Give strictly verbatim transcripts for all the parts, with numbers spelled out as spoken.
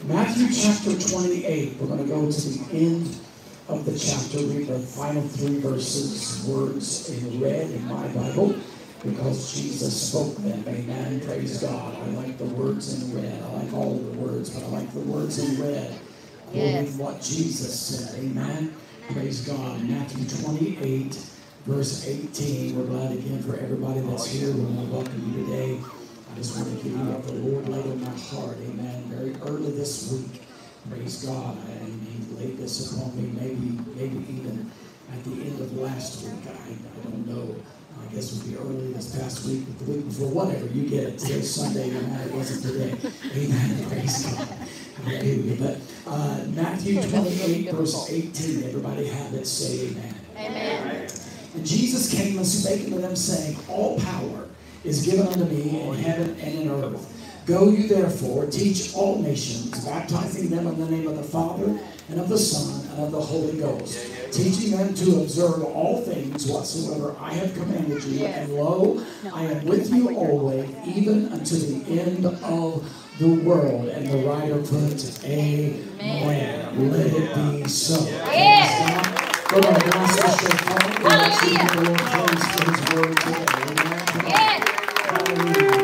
Matthew chapter twenty-eight. We're going to go to the end of the chapter, read the final three verses, words in red in my Bible, because Jesus spoke them. Amen. Praise God. I like the words in red. I like all of the words, but I like the words in red. Quoting yes. what Jesus said. Amen. Praise God. Matthew twenty-eight, verse eighteen. We're glad again for everybody that's here. We want to welcome you today. I just want to give you what the Lord laid on my heart. Amen. Very early this week. Praise God. And He laid this upon me maybe, maybe even at the end of last week. I, I don't know. I guess it would be early this past week, but the week before, whatever. You get it. Today's Sunday, no matter it wasn't today. Amen. Praise God. Hallelujah. But uh, Matthew twenty-eight, verse eighteen. Everybody have it. Say amen. Amen. And Jesus came and spake unto them, saying, all power is given unto me in heaven and in earth. Go you therefore, teach all nations, baptizing them in the name of the Father, and of the Son, and of the Holy Ghost, teaching them to observe all things whatsoever I have commanded you. And lo, I am with you always, even unto the end of the world. And the writer put, amen. Let it be so. Yeah. We're going to bless the shofar. We're going to see the Lord praise for His word today. Amen. Yeah. Hallelujah.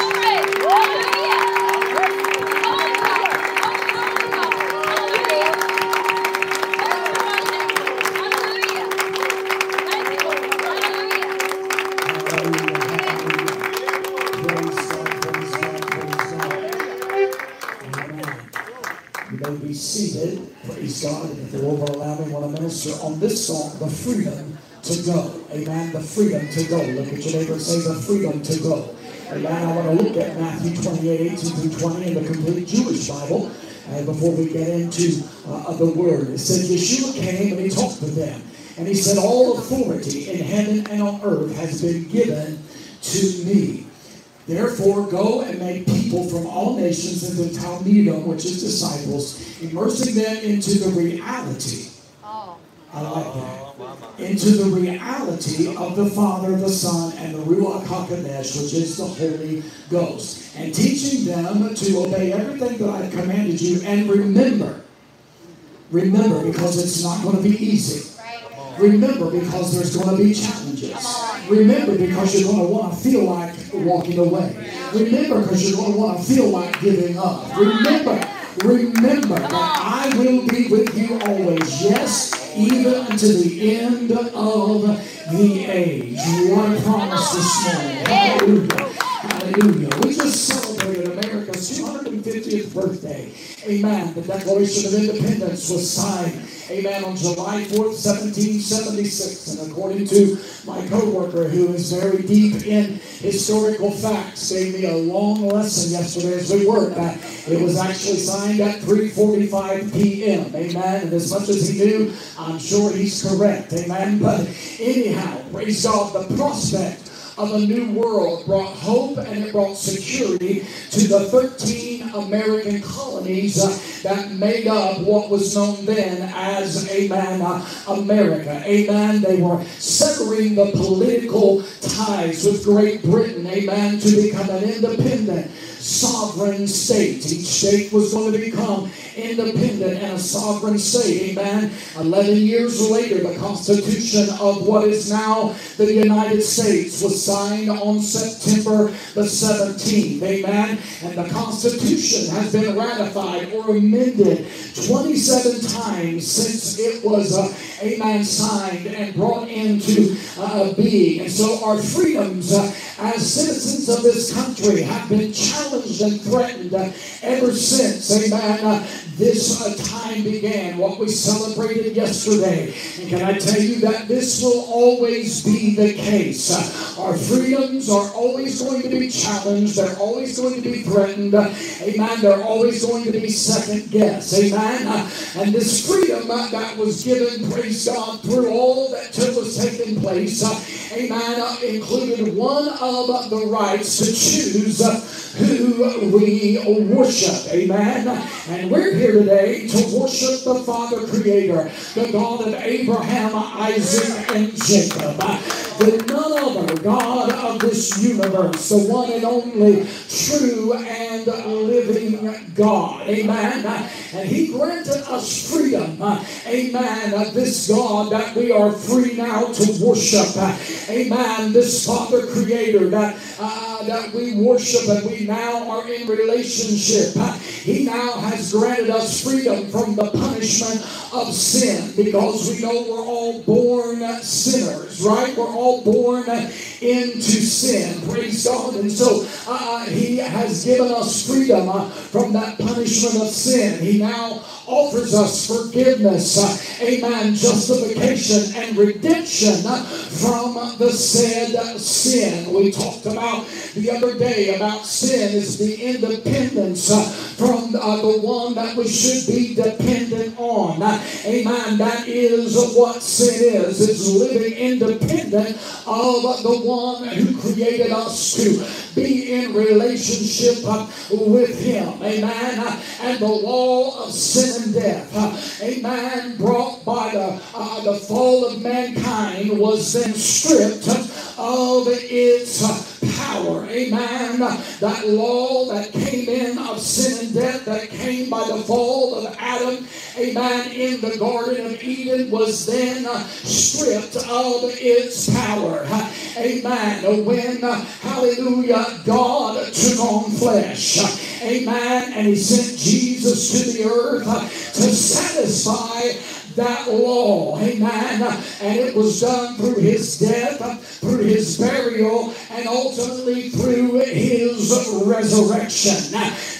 Seated, praise God, and if the Lord will allow me, I want to minister on this song, the freedom to go. Amen. The freedom to go. Look at your neighbor and say, the freedom to go. Amen. I want to look at Matthew twenty-eight, eighteen through twenty in the complete Jewish Bible. And before we get into uh, the word, it said, Yeshua came and He talked to them. And He said, all authority in heaven and on earth has been given to me. Therefore, go and make people from all nations into Talmudim, which is disciples, immersing them into the reality. Oh. I like that. Into the reality of the Father, the Son, and the Ruach HaKodesh, which is the Holy Ghost, and teaching them to obey everything that I've commanded you. And remember, remember, because it's not going to be easy. Remember, because there's going to be challenges. Remember, because you're going to want to feel like walking away. Remember, because you're going to want to feel like giving up. Remember, remember that I will be with you always. Yes, even unto the end of the age. What a promise this morning. Hallelujah. Hallelujah. We just celebrated America's two hundred fiftieth birthday. Amen. The Declaration of Independence was signed, amen, on July fourth, seventeen seventy-six. And according to my co-worker, who is very deep in historical facts, gave me a long lesson yesterday as we worked. Uh, it was actually signed at three forty-five p.m. Amen. And as much as he knew, I'm sure he's correct. Amen. But anyhow, praise God, the prospect of a new world brought hope and it brought security to the thirteen American colonies uh, that made up what was known then as, amen, uh, America. Amen. They were severing the political ties with Great Britain, amen, to become an independent, sovereign state. Each state was going to become independent and a sovereign state. Amen. Eleven years later, the Constitution of what is now the United States was signed on September the seventeenth. Amen. And the Constitution has been ratified or amended twenty-seven times since it was, uh, amen, signed and brought into uh, being. And so our freedoms uh, as citizens of this country have been challenged and threatened uh, ever since, amen, uh, this uh, time began, what we celebrated yesterday. And can I tell you that this will always be the case? Uh, our freedoms are always going to be challenged. They're always going to be threatened. Uh, amen. They're always going to be second guessed. Amen. Uh, and this freedom uh, that was given, praise God, through all that was taking place, uh, amen, uh, included one of the rights to choose uh, who we worship. Amen. And we're here today to worship the Father Creator, the God of Abraham, Isaac, and Jacob. that none other, God of this universe, the one and only true and living God. Amen. And He granted us freedom. Amen. This God that we are free now to worship. Amen. This Father Creator that, uh, that we worship and we now are in relationship. He now has granted us freedom from the punishment of sin, because we know we're all born sinners, right? We're all born into sin. Praise God. And so uh, He has given us freedom uh, from that punishment of sin. He now offers us forgiveness, uh, amen, justification and redemption uh, from the said sin. We talked about the other day about sin is the independence uh, from uh, the one that we should be dependent on. Uh, amen. That is what sin is. It's living independent of the one who created us to be in relationship uh, with Him. Amen. Uh, and the law of sin and death, uh, amen, brought by the, uh, the fall of mankind was then stripped of its uh, power. Amen. That law that came in of sin and death, that came by the fall of Adam, amen, in the Garden of Eden, was then uh, stripped of its power. Uh, amen. When, uh, hallelujah, God took on flesh. Uh, amen. And He sent Jesus to the earth uh, to satisfy that law. Amen. And it was done through His death, through His burial, and ultimately through His resurrection.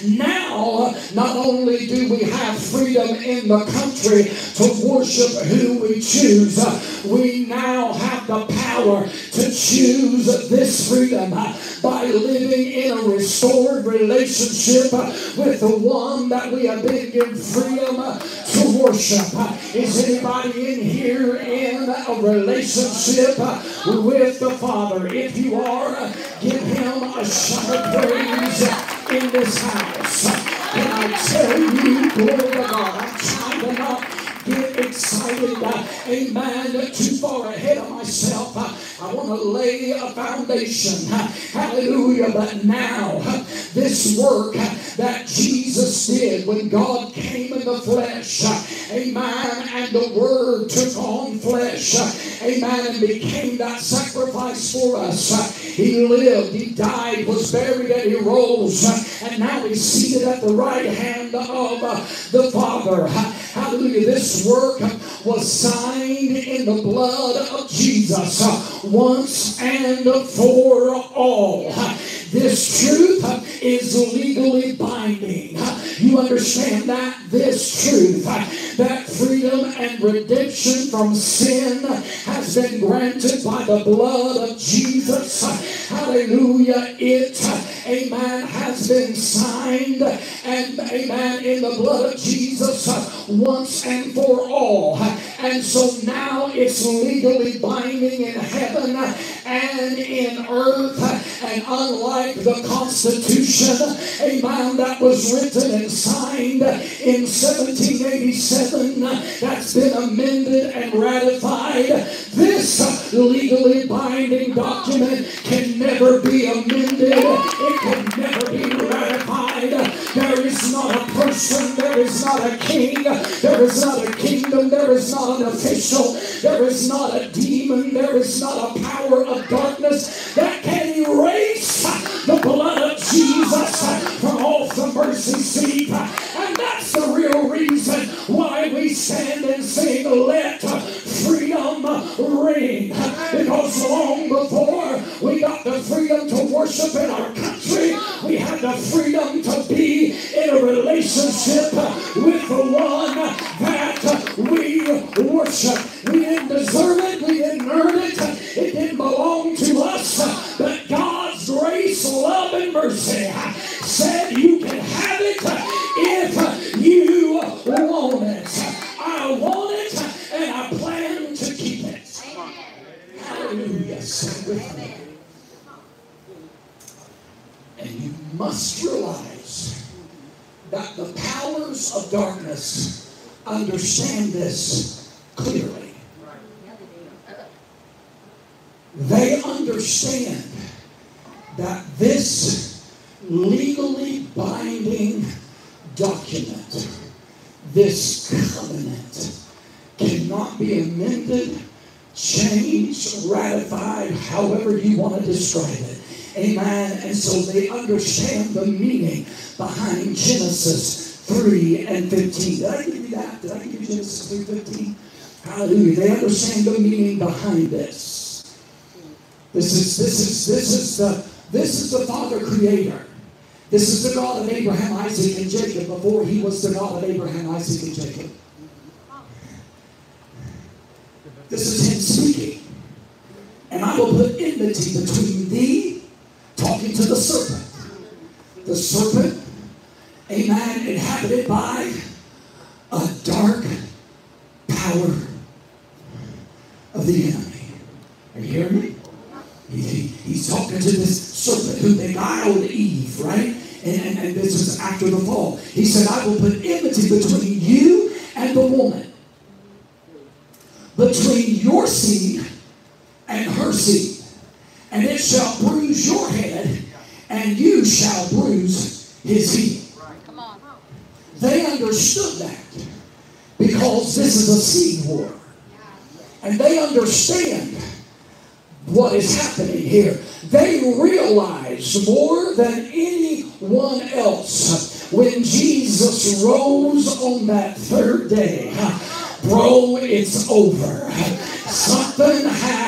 Now, not only do we have freedom in the country to worship who we choose, we now have the power to choose this freedom by living in a restored relationship with the one that we have been given freedom to worship. Is anybody in here in a relationship with the Father? If you are, give Him a shout of praise in this house. Can I tell you, glory to God, I'm trying to not get excited, uh, amen, too far ahead of myself. Uh, I want to lay a foundation, uh, hallelujah, but now uh, this work uh, that Jesus did when God came in the flesh, uh, amen, and the Word took on flesh, uh, amen, and became that sacrifice for us. Uh, he lived, He died, was buried, and He rose, uh, and now He's seated at the right hand of uh, the Father. Uh, hallelujah. This work was signed in the blood of Jesus uh, once and for all. Uh, this truth uh, is legally binding. Uh, you understand that? This truth, uh, that freedom and redemption from sin uh, has been granted by the blood of Jesus. Uh, hallelujah. It, uh, amen, has been signed and, amen, in the blood of Jesus uh, once and for all. And so now it's legally binding in heaven and in earth. And unlike the Constitution, amen, that was written and signed in seventeen eighty-seven, that's been amended and ratified, this legally binding document can never be amended. It can never be ratified. There is not a person, there is not a king, there is not a kingdom, there is not an official, there is not a demon, there is not a power of darkness that can erase the blood of Jesus from off the mercy seat. And that's the real reason why we stand and sing, let freedom ring. Because long before we got the freedom to worship in our country, we had the freedom to be in a relationship with the one that we worship. We didn't deserve it. We didn't earn it. It didn't belong to us. But God's grace, love, and mercy said you can have it if you want it. I want it and I plan to keep it. Hallelujah. Sing with me. And you must realize that the powers of darkness understand this clearly. understand that this legally binding document, this covenant, cannot be amended, changed, ratified, however you want to describe it. Amen. And so they understand the meaning behind Genesis three and fifteen. Did I give you that? Did I give you Genesis three fifteen? Hallelujah. They understand the meaning behind this. This is this is this is the this is the Father Creator. This is the God of Abraham, Isaac, and Jacob before he was the God of Abraham, Isaac, and Jacob. This is him speaking. And I will put enmity between thee, talking to the serpent. The serpent, amen, inhabited by a dark power of the enemy. Are you hearing me? He, he, he's talking to this serpent who beguiled Eve, right? And, and, and this is after the fall. He said, I will put enmity between you and the woman, between your seed and her seed, and it shall bruise your head, and you shall bruise his heel. Come on. They understood that because this is a seed war. And they understand what is happening here. They realize more than anyone else when Jesus rose on that third day, bro, it's over. Something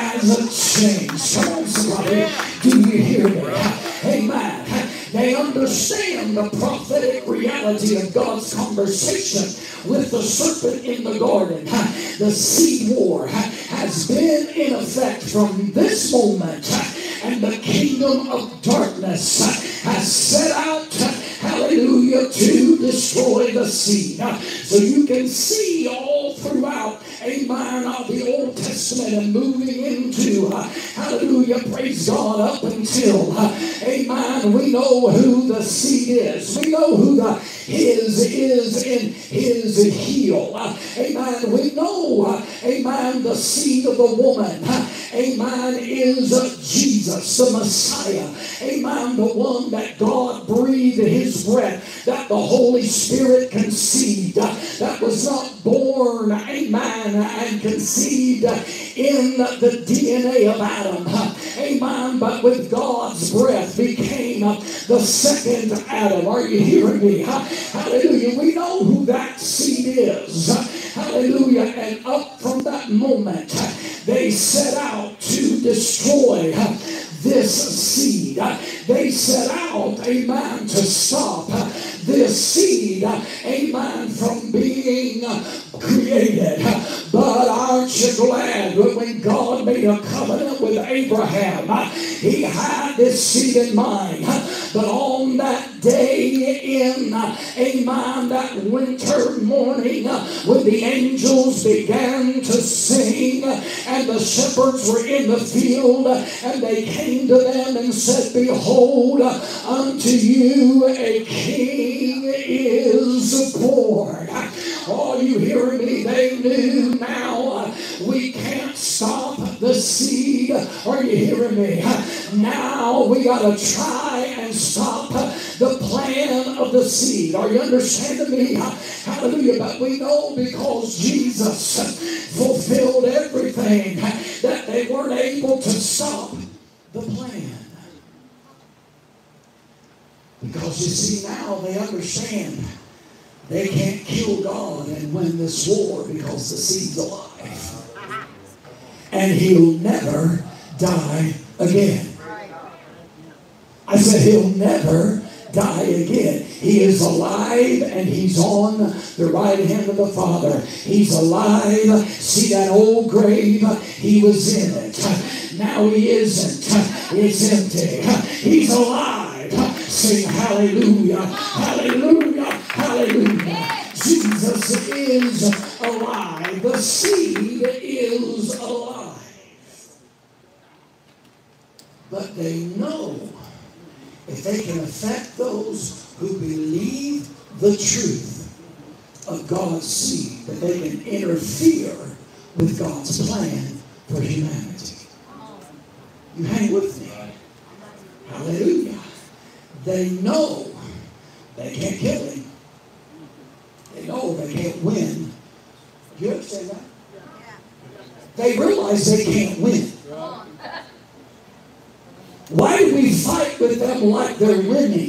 has changed. Come on, somebody. Do you hear me? Amen. They understand the prophetic reality of God's conversation with the serpent in the garden. The seed war has been in effect from this moment, and the kingdom of darkness has set out, hallelujah, to destroy the seed. So you can see all throughout, amen, of the Old Testament and moving into, uh, hallelujah, praise God, up until, uh, amen, we know who the seed is. We know who the his is in his heel. Uh, amen. We know, uh, amen, the seed of the woman, uh, amen, is uh, Jesus, the Messiah. Amen. The one that God breathed his breath, that the Holy Spirit conceived, uh, that was not born, amen, and conceived uh, in the D N A of Adam. Uh, amen. But with God's breath became uh, the second Adam. Are you hearing me? Uh, hallelujah. We know who that seed is. Uh, hallelujah. And up from that moment, uh, they set out to destroy uh, this seed. Uh, they set out, amen, to stop uh, this seed, uh, amen, from being uh, created. Uh, but aren't you glad that when God made a covenant with Abraham, uh, he had this seed in mind. Uh, but on that day in, uh, amen, that winter morning, uh, when the angels began to sing, uh, and the shepherds were in the field, uh, and they came to them and said, behold, uh, unto you a king is born. Are you hearing me? They knew now uh, we can't stop the seed. Are you hearing me? Now we got to try and stop the plan of the seed. Are you understanding me? Hallelujah. But we know because Jesus fulfilled everything that they weren't able to stop the plan. Because you see, now they understand they can't kill God and win this war because the seed's alive. And he'll never die again. I said he'll never die again. He is alive and he's on the right hand of the Father. He's alive. See that old grave? He was in it. Now he isn't. It's empty. He's alive. Sing hallelujah, hallelujah, hallelujah. Jesus is alive. The seed is alive. But they know if they can affect those who believe the truth of God's seed, that they can interfere with God's plan for humanity. You hang with me. Hallelujah. They know they can't kill him. They know they can't win. Do you understand that? They realize they can't win. Why do we fight with them like they're winning?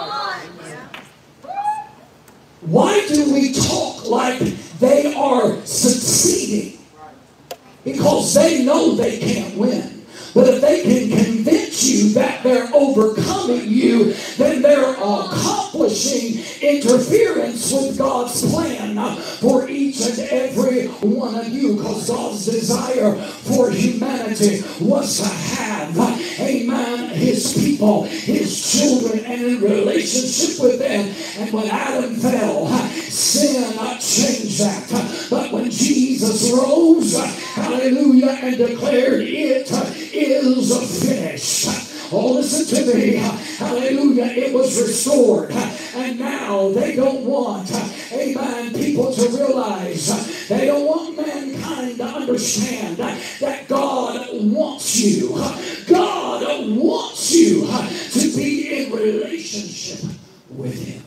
Why do we talk like they are succeeding? Because they know they can't win. But if they can convince you that they're overcoming you, then they're accomplishing interference with God's plan for each and every one of you. Because God's desire for humanity was to have, amen, his people, his children, and in relationship with them. And when Adam fell, sin changed that. But when Jesus rose, hallelujah, and declared it is finished. Oh, listen to me. Hallelujah. It was restored. And now they don't want, amen, people to realize, they don't want mankind to understand that God wants you. God wants you to be in relationship with him.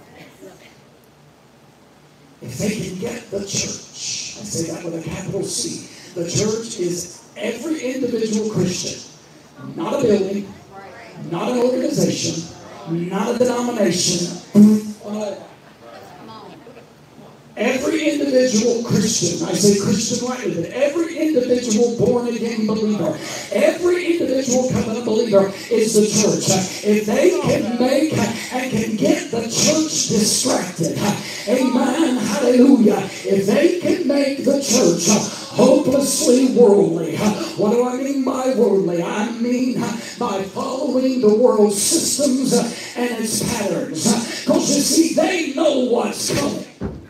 If they can get the church, I say that with a capital C, the church is every individual Christian, not a building, not an organization, not a denomination. Every individual Christian, I say Christian rightly, but every individual born again believer, every individual covenant believer is the church. If they can make and can get the church distracted, amen, hallelujah, if they can make the church hopelessly worldly. What do I mean by worldly? I mean by following the world's systems and its patterns. Because you see, they know what's coming.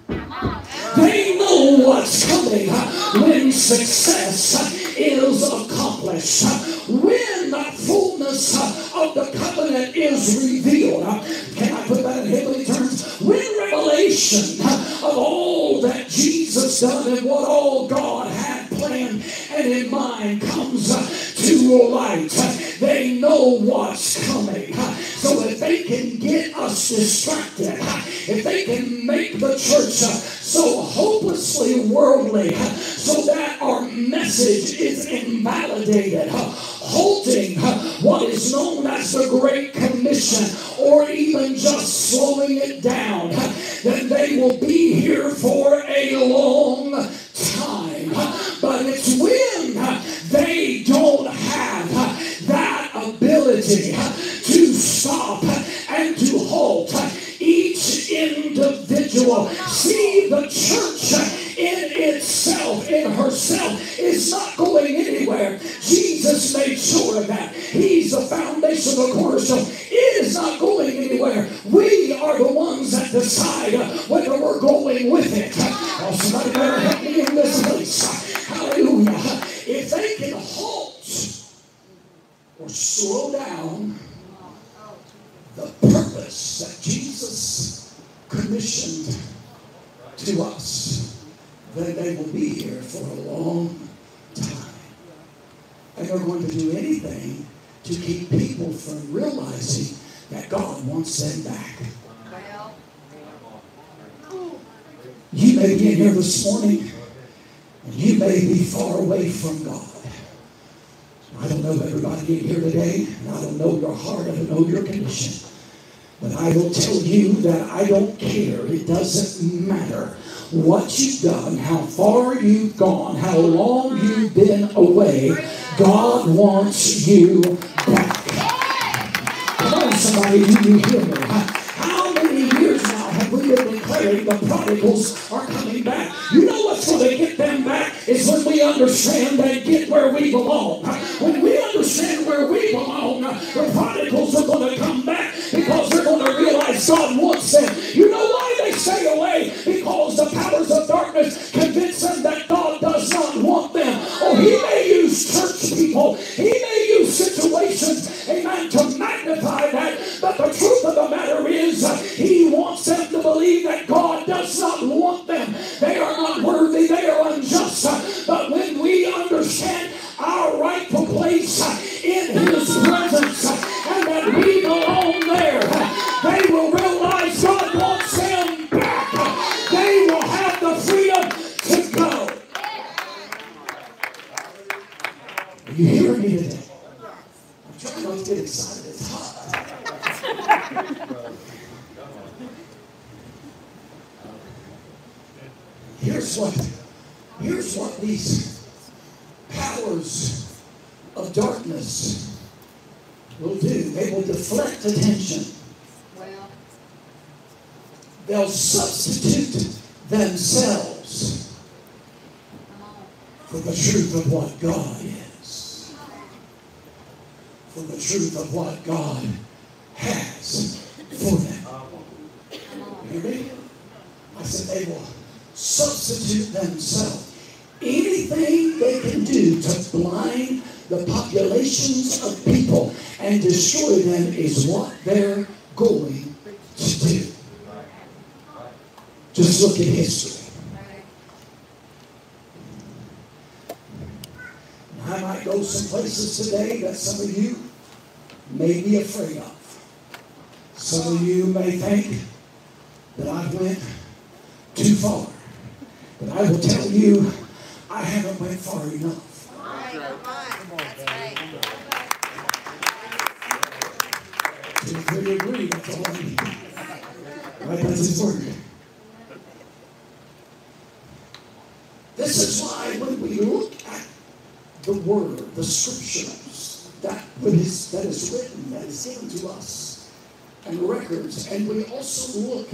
They know what's coming when success is accomplished. When the fullness of the covenant is revealed. Can I put that in heavenly terms? When revelation of all that Jesus done and what all God had planned and in mind comes to light, they know what's coming. So if they can get us distracted, if they can make the church so hopelessly worldly, so that our message is invalidated, halting what is known as the Great Commission, or even just slowing it down, then they will be here for a long time. But it's when they don't have that ability to stop and to halt each individual. See, the church in itself, in herself, is not going anywhere. Jesus made sure of that. He's the foundation of the cornerstone. It is not going anywhere. We are the ones that decide whether we're going with it. Oh, somebody better help me in this place. Hallelujah. If they can halt or slow down the purpose that Jesus commissioned to us, then they will be here for a long time. And they're going to do anything to keep people from realizing that God wants them back. You may be in here this morning, and you may be far away from God. I don't know everybody in here today, and I don't know your heart, I don't know your condition. But I will tell you that I don't care. It doesn't matter what you've done, how far you've gone, how long you've been away. God wants you back. Come on, somebody, do you hear me? How many years now have we been declaring the prodigals are coming back? You know what's going to get them back is when we understand they get where we belong. When we understand where we belong, the prodigals are going to come back because they're going to realize God wants them. You know why they stay away? Because the powers of darkness convince them that God does not want them. Oh, he may use church people. He may use situations, amen, to magnify that. But the truth of the matter is, uh, he wants them to believe that God does not want them. They are not worthy. They are unjust. Uh, but when we understand our rightful place uh, in Here's what, here's what these powers of darkness will do. They will deflect attention. Well, they'll substitute themselves for the truth of what God is. For the truth of what God has for them. You hear me? I said they will substitute themselves. Anything they can do to blind the populations of people and destroy them is what they're going to do. Just look at history. I might go some places today that some of you may be afraid of. Some of you may think that I went too far. But I will tell you, I haven't went far enough. Two, three agree, that's all I need. Right, that's his word. This is why when we look at the word, the scriptures, that, what is, that is written, that is given to us, and records, and we also look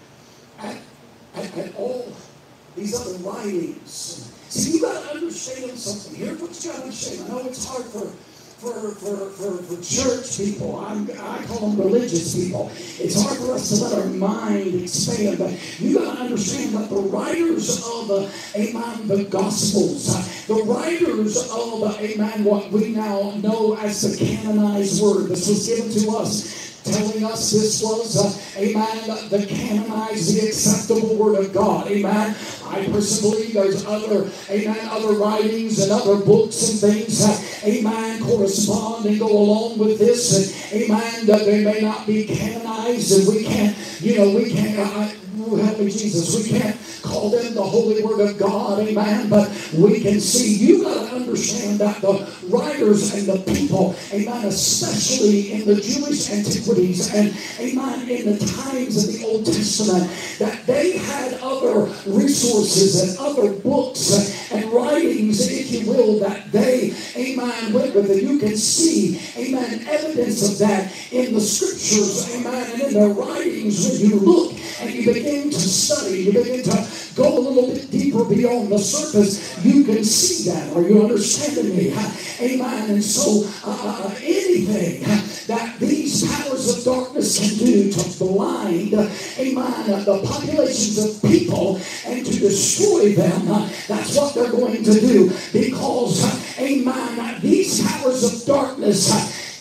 at, at, at all these other writings. See, you got to understand something. Here's what you got to understand. I know it's hard for For, for, for, for church people. I'm, I call them religious people. It's hard for us to let our mind expand, but you got to understand that the writers of the, amen, the Gospels, uh, the writers of, uh, amen, what we now know as the canonized word, this was given to us, telling us this was, uh, amen, the canonized, the acceptable word of God, amen. I personally believe there's other, amen, other writings and other books and things, uh, amen, correspond and go along with this, and amen, that they may not be canonized, and we can't, you know, we can't, uh, help me Jesus, we can't call them the holy word of God, amen, but we can see, you got to understand that the writers and the people, amen, especially in the Jewish antiquities and, amen, in the times of the Old Testament, that they had other resources and other books and, and writings, if you will, that they, amen, went with it. You can see, amen, evidence of that in the scriptures, amen, and in the writings when you look and you begin to study, you begin to go a little bit deeper beyond the surface, you can see that. Are you understanding me? Amen. And so uh, anything that these powers of darkness can do to blind, amen, the populations of people and to destroy them, that's what they're going to do. Because, amen, these powers of darkness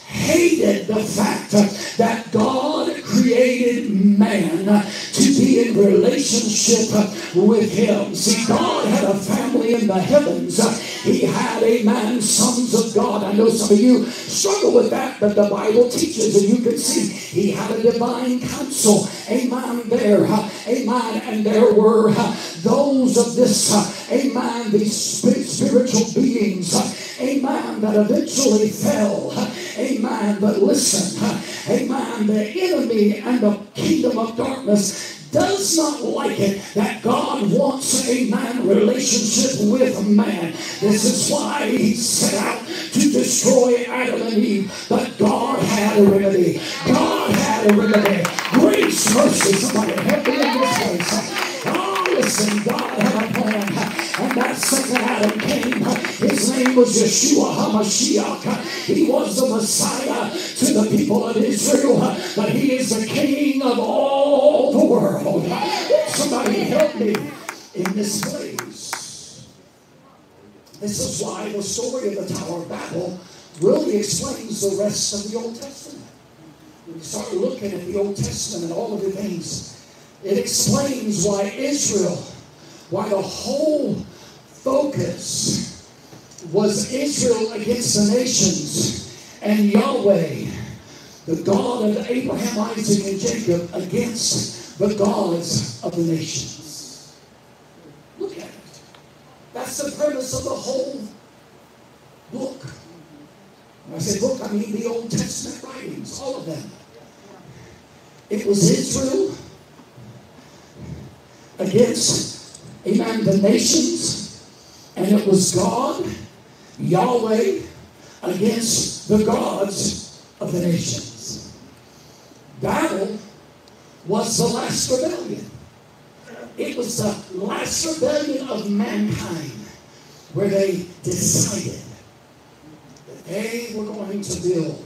hated the fact that God created man to be in relationship with him. See, God had a family in the heavens. He had, amen, sons of God. I know some of you struggle with that, but the Bible teaches, and you can see he had a divine council, amen, there, amen, and there were those of this, amen, these spiritual beings, amen, that eventually fell, amen, but listen, amen, the enemy and the kingdom of darkness does not like it that God wants a man relationship with man. This is why he set out to destroy Adam and Eve. But God had a remedy. God had a remedy. Grace, mercy. Somebody help me in this place. Oh, listen, God had a plan. And that second Adam came. His name was Yeshua HaMashiach. He was the Messiah to the people of Israel. But he is the King of all the world. Somebody help me in this place. This is why the story of the Tower of Babel really explains the rest of the Old Testament. When you start looking at the Old Testament and all of the things, it explains why Israel, why the whole focus was Israel against the nations and Yahweh, the God of Abraham, Isaac, and Jacob, against the gods of the nations. Look at it. That's the premise of the whole book. When I say book, I mean the Old Testament writings, all of them. It was Israel against, amen, the nations, and it was God, Yahweh, against the gods of the nations. Babel was the last rebellion. It was the last rebellion of mankind where they decided that they were going to build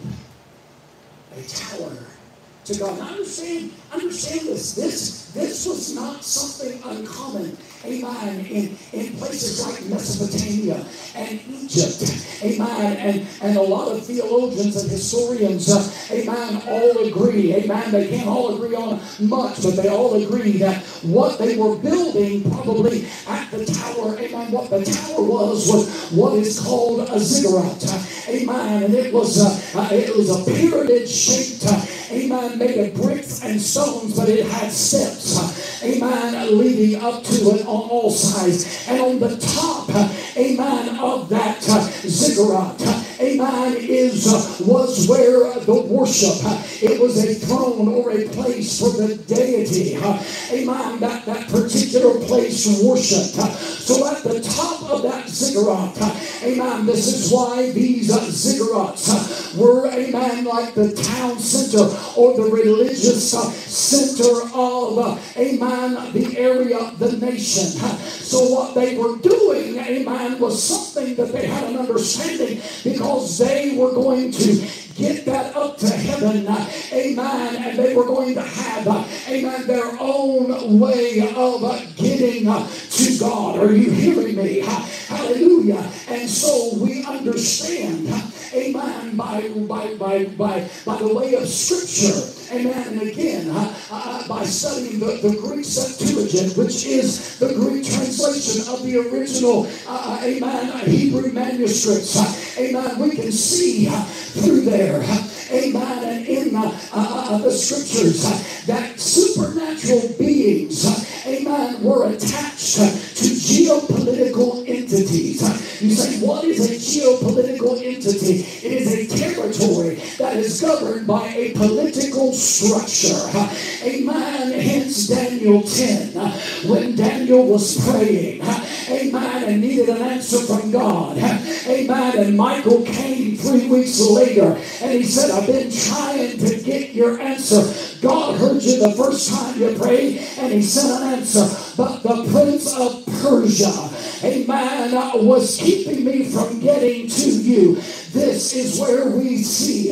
a tower to God. Now understand, understand this. This, this was not something uncommon, amen, in, in places like Mesopotamia and Egypt, amen, and, and a lot of theologians and historians, uh, amen, all agree, amen, they can't all agree on much, but they all agree that what they were building probably at the tower, amen, what the tower was, was what is called a ziggurat, uh, amen, and it was, uh, uh, it was a pyramid-shaped, uh, amen, made of bricks and stones, but it had steps, amen, leading up to it on all sides. And on the top, amen, of that ziggurat, amen, is, was where the worship, it was a throne or a place for the deity, amen, that, that particular place worshiped. So at the top of that ziggurat, amen, this is why these ziggurats were, amen, like the town center or the religious center of, amen, the area, the nation. So what they were doing, amen, was something that they had an understanding, because they were going to get that up to heaven, amen, and they were going to have, amen, their own way of getting to God. Are you hearing me? Hallelujah. And so we understand, amen, by, by, by, by, by the way of Scripture, amen, and again, uh, uh, by studying the, the Greek Septuagint, which is the Greek translation of the original, uh, amen, Hebrew manuscripts, uh, amen, we can see uh, through there, uh, amen, and in uh, uh, the Scriptures, uh, that supernatural beings, uh, amen, were attached uh, to geopolitical entities. Uh, you say, what is a geopolitical entity? It is a territory that is governed by a political structure. Uh, amen. Hence Daniel ten. Uh, when Daniel was praying, uh, amen, and needed an answer from God. Uh, amen. And Michael came three weeks later and he said, I've been trying to get your answer. God heard you the first time you prayed and he sent an answer. But the prince of Persia, amen, was keeping me from getting to you. This is where we see,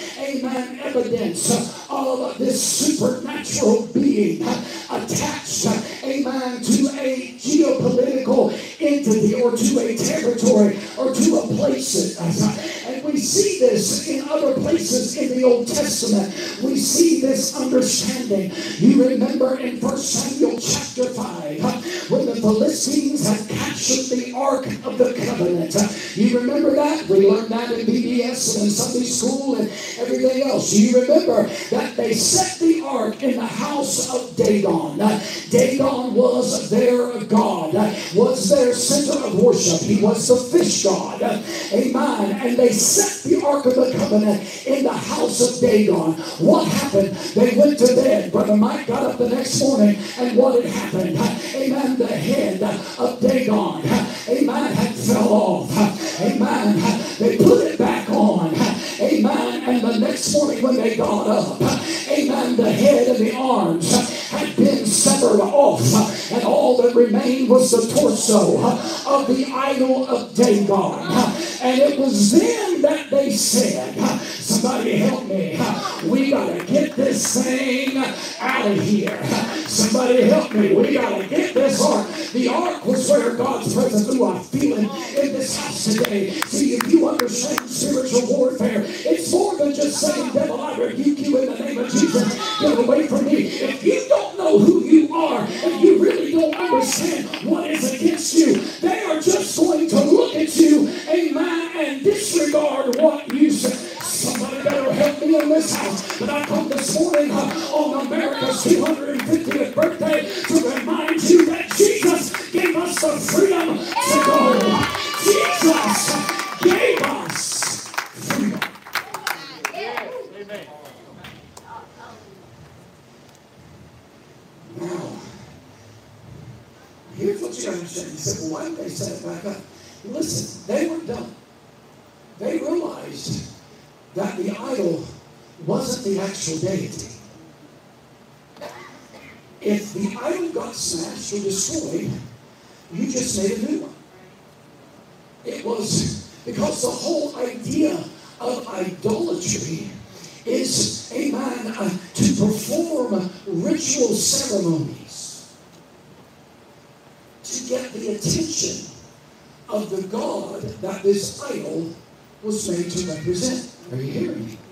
amen, evidence of this supernatural being attached, amen, to a geopolitical entity or to a territory or to a place. And we see this in other places in the Old Testament. We see this understanding. You remember in First Samuel chapter five, when the Philistines had captured the Ark of the Covenant. You remember that? We learned that in B B S and in Sunday school and everything else. You remember that they set the Ark in the house of Dagon. Dagon was their god, was their center of worship. He was the fish god. Amen. And they set the Ark of the Covenant in the house of Dagon. What happened? They went to bed. Brother Mike got up the next morning, and what had happened? Amen. The head of Dagon, amen, had fell off. Amen. They put it back on. Amen. And the next morning when they got up, amen, the head and the arms had been severed off, and all that remained was the torso of the idol of Dagon. And it was then that they said, somebody help me, we got to get this thing out of here. Somebody help me, we got to get this ark. The ark was where God's presence, ooh, I feel it in this house today. See, if you understand spiritual warfare, it's more than just saying, devil, I rebuke you in the name of Jesus. Get away from me. If you don't know who you are, and you really don't understand what is against you, they are just going to look at you, amen, and disregard what you say. Somebody better help me in this house. But I come this morning uh, on America's two hundred fiftieth birthday to remind you that Jesus gave us the freedom to go. Jesus gave us freedom. Amen. Now, here's what you understand. You said, well, why did they set it back up? Listen, they weren't done. They realized that the idol wasn't the actual deity. If the idol got smashed or destroyed, you just made a new one. It was because the whole idea of idolatry is, amen, uh, to perform ritual ceremonies to get the attention of the God that this idol was made to represent. Are you hearing me?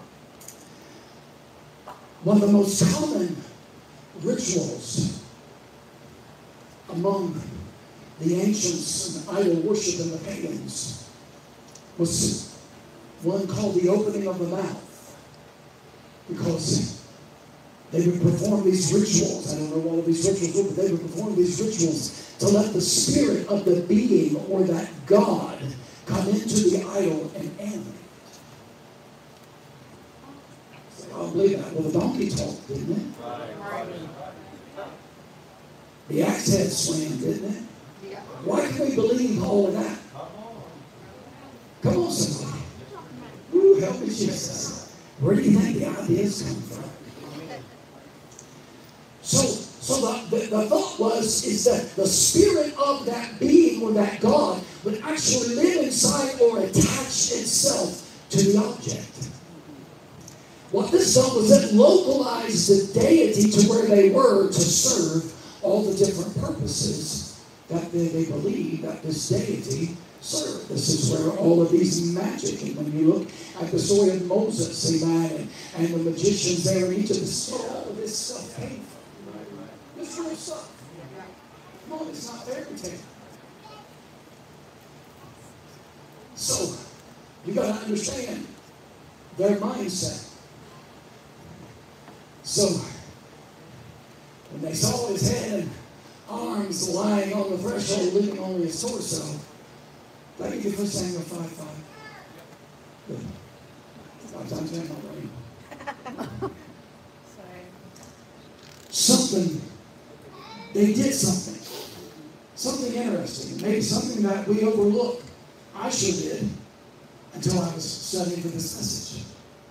One of the most common rituals among the ancients and idol worship and the pagans was one called the opening of the mouth, because they would perform these rituals. I don't know all of these rituals were, but they would perform these rituals to let the spirit of the being or that God come into the idol and animate it. I don't believe that. Well, the donkey talked, didn't it? The axe head swam, didn't it? Why can we believe all of that? Come on, somebody. Ooh, help me, Jesus. Where do you think the ideas come from? So, so the, the, the thought was is that the spirit of that being or that God would actually live inside or attach itself to the object. What this done was it localized the deity to where they were to serve all the different purposes that they, they believe that this deity served. This is where all of these magic, and when you look at the story of Moses, amen, and, and the magicians there in Egypt, this is where all of this stuff came from. It's real stuff. Come on, it's not fairy tale. So, you got to understand their mindset. So, when they saw his head and arms lying on the threshold, leaving only his torso, like if you First Samuel five five. Good. Five times ten, my brain. Something, they did something. Something interesting. Maybe something that we overlook. I sure did until I was studying for this message.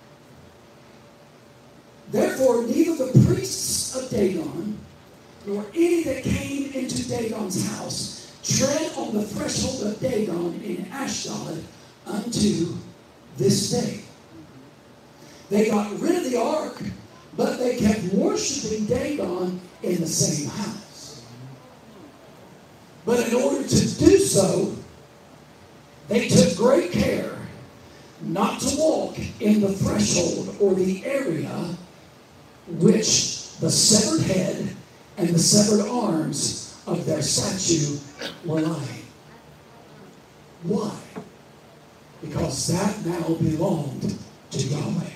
Therefore, neither the priests of Dagon nor any that came into Dagon's house tread on the threshold of Dagon in Ashdod unto this day. They got rid of the ark, but they kept worshiping Dagon in the same house. But in order to do so, they took great care not to walk in the threshold or the area which the severed head and the severed arms of their statue were lying. Why? Because that now belonged to Yahweh.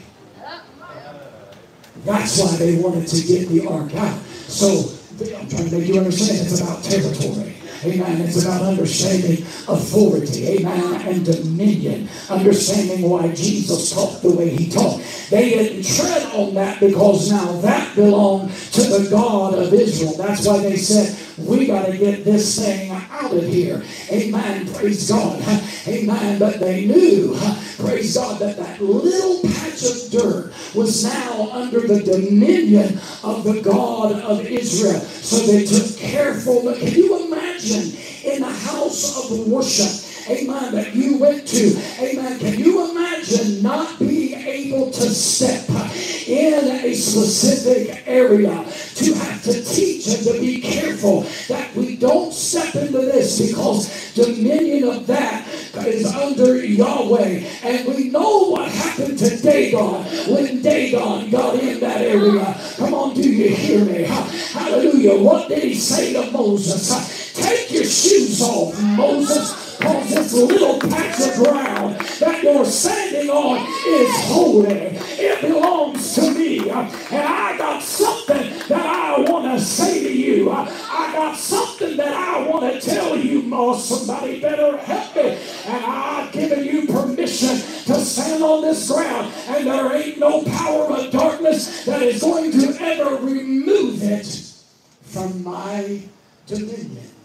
That's why they wanted to get the ark out. So, I'm trying to make you understand, it's about territory. Amen. It's about understanding authority. Amen. And dominion. Understanding why Jesus talked the way he talked. They didn't tread on that because now that belonged to the God of Israel. That's why they said, we got to get this thing out of here. Amen. Praise God. Amen. But they knew, praise God, that that little patch of dirt was now under the dominion of the God of Israel. So they took careful look. Can you imagine in the house of worship, amen, that you went to, amen, can you imagine not being able to step in a specific area, to have to teach and to be careful that we don't step into this, because dominion of that is under Yahweh. And we know what happened to Dagon when Dagon got in that area. Come on, do you hear me? Hallelujah. What did he say to Moses? Take your shoes off, Moses, because this little patch of ground that you're standing on is holy. It belongs to me. And I got something that I want to say to you. I got something that I want to tell you. Oh, somebody better help me. And I've given you permission to stand on this ground. And there ain't no power of darkness that is going to ever remove it from my dominion.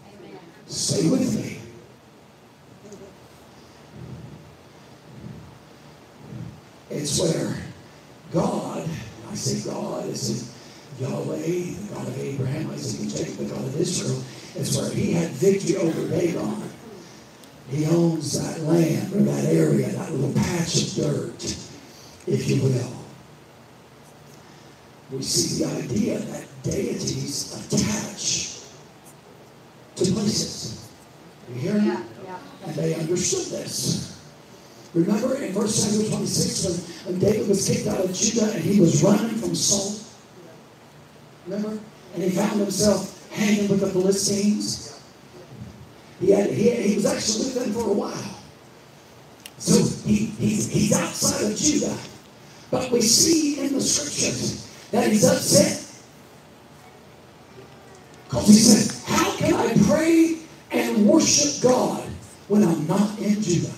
Stay with me. It's where God, I say God, is Yahweh, the God of Abraham, Isaac, and Jacob, the God of Israel. It's where he had victory over Dagon. He owns that land or that area, that little patch of dirt, if you will. We see the idea that deities attach to places. You hear me? Yeah, yeah. And they understood this. Remember in First Samuel twenty-six when, when David was kicked out of Judah and he was running from Saul? Remember? And he found himself hanging with the Philistines. He, had, he, he was actually with them for a while. So he, he's, he's outside of Judah. But we see in the scriptures that he's upset. Because he said, how can I pray and worship God when I'm not in Judah?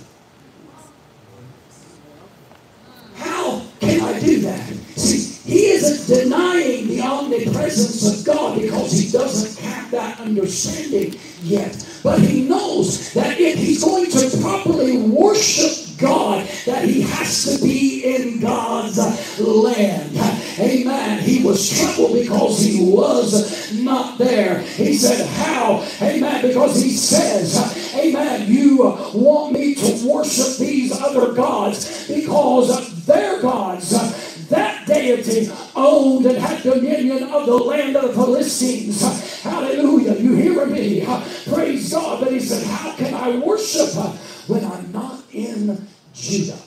How can I do that? See, he isn't denying the omnipresence of God because he doesn't have that understanding yet. But he knows that if he's going to properly worship God, that he has to be in God's land. Amen. He was troubled because he was not there. He said, how? Amen. Because he says, amen, you want me to worship these other gods because their gods, that deity owned and had dominion of the land of the Philistines. Hallelujah. You hear me? Praise God. But he said, how can I worship when I'm not in Judah?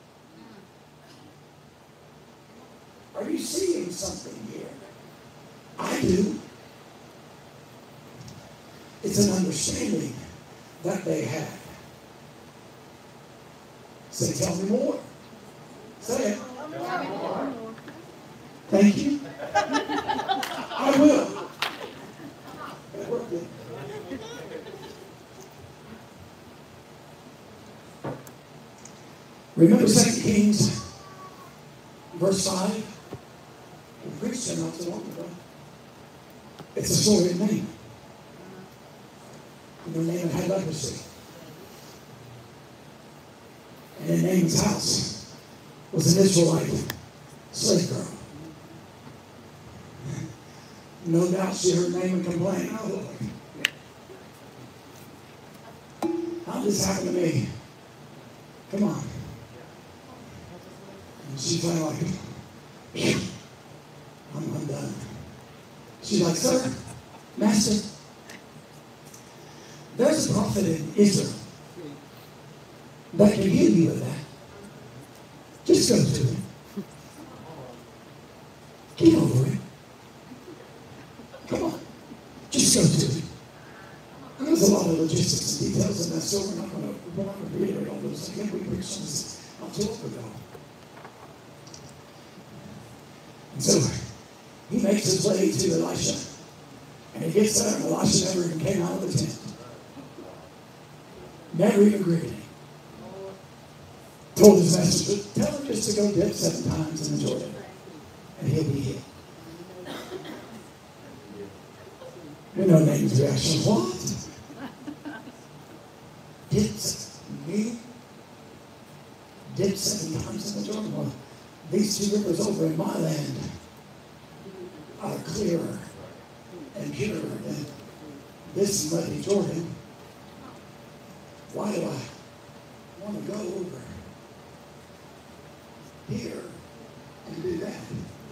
Are you seeing something here? I do. It's an understanding that they had. Say, tell me more. Say it. Thank you. I will. It worked good. Remember Second Kings, verse five? We preached it not too long ago. It's a story of Naaman. And their Naaman had leprosy. And in Naaman's house was an Israelite slave girl. No doubt she heard Naaman complain. Oh, how did this happen to me? Come on. And she felt like, I'm undone. She's like, sir, master, there's a prophet in Israel that can heal you of that. Just go to him. Get over it. Come on. Just go to him. And there's a lot of logistics and details in that, so we're not going to we're not going to reiterate all those things. We preached on this not too long ago. And so he makes his way to Elisha. And he gets there, and Elisha never even came out of the tent. Never even greeted him. Told his messenger, tell him just to go dip seven times in the Jordan, and he'll be healed. You know Naaman's reaction. What? Dip me? Dip seven times in the Jordan? Well, these two rivers over in my land are clearer and purer than this muddy Jordan. Why do I want to go over here and do that?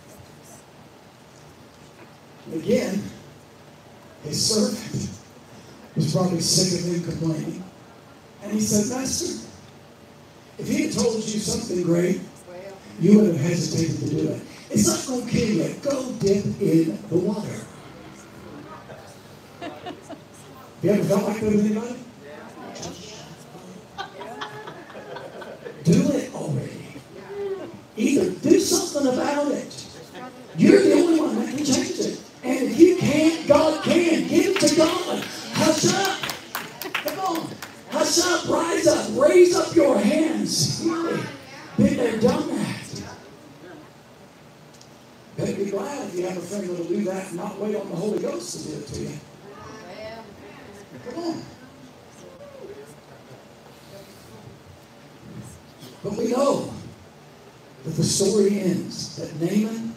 And again, his servant was probably sick of him complaining. And he said, Master, if he had told you something great, you would have hesitated to do it. It's not going to kill you. Go dip in the water. You ever felt like that with anybody? Do it already. Either do something about it. You're the only one that can change it. And if you can't, God can. Give it to God. Hush up. Come on. Hush up. Rise up. Raise up your hands. Been there, done that. Better be glad if you have a friend that will do that and not wait on the Holy Ghost to do it to you. Come on. But we know that the story ends that Naaman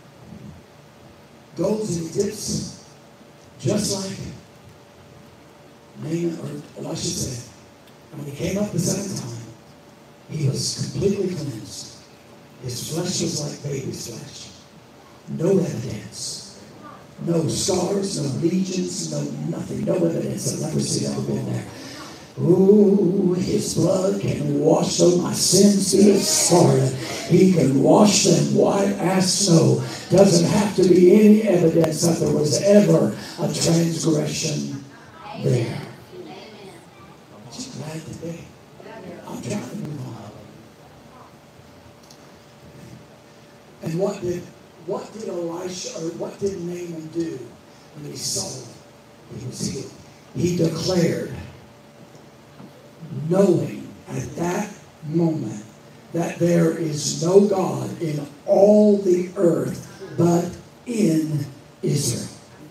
goes and he dips just like Naaman, or Elisha said. And when he came up the second time, he was completely cleansed. His flesh was like baby's flesh. No evidence. No scars, no legions, no nothing. No evidence of leprosy ever been there. Ooh, his blood can wash though my sins be as scarlet. He can wash them white as snow. Doesn't have to be any evidence that there was ever a transgression there. Aren't you glad today? I'm trying to move on. And what did what did Elisha or what did Naaman do when he saw he was healed? He declared, knowing at that moment that there is no God in all the earth but in Israel.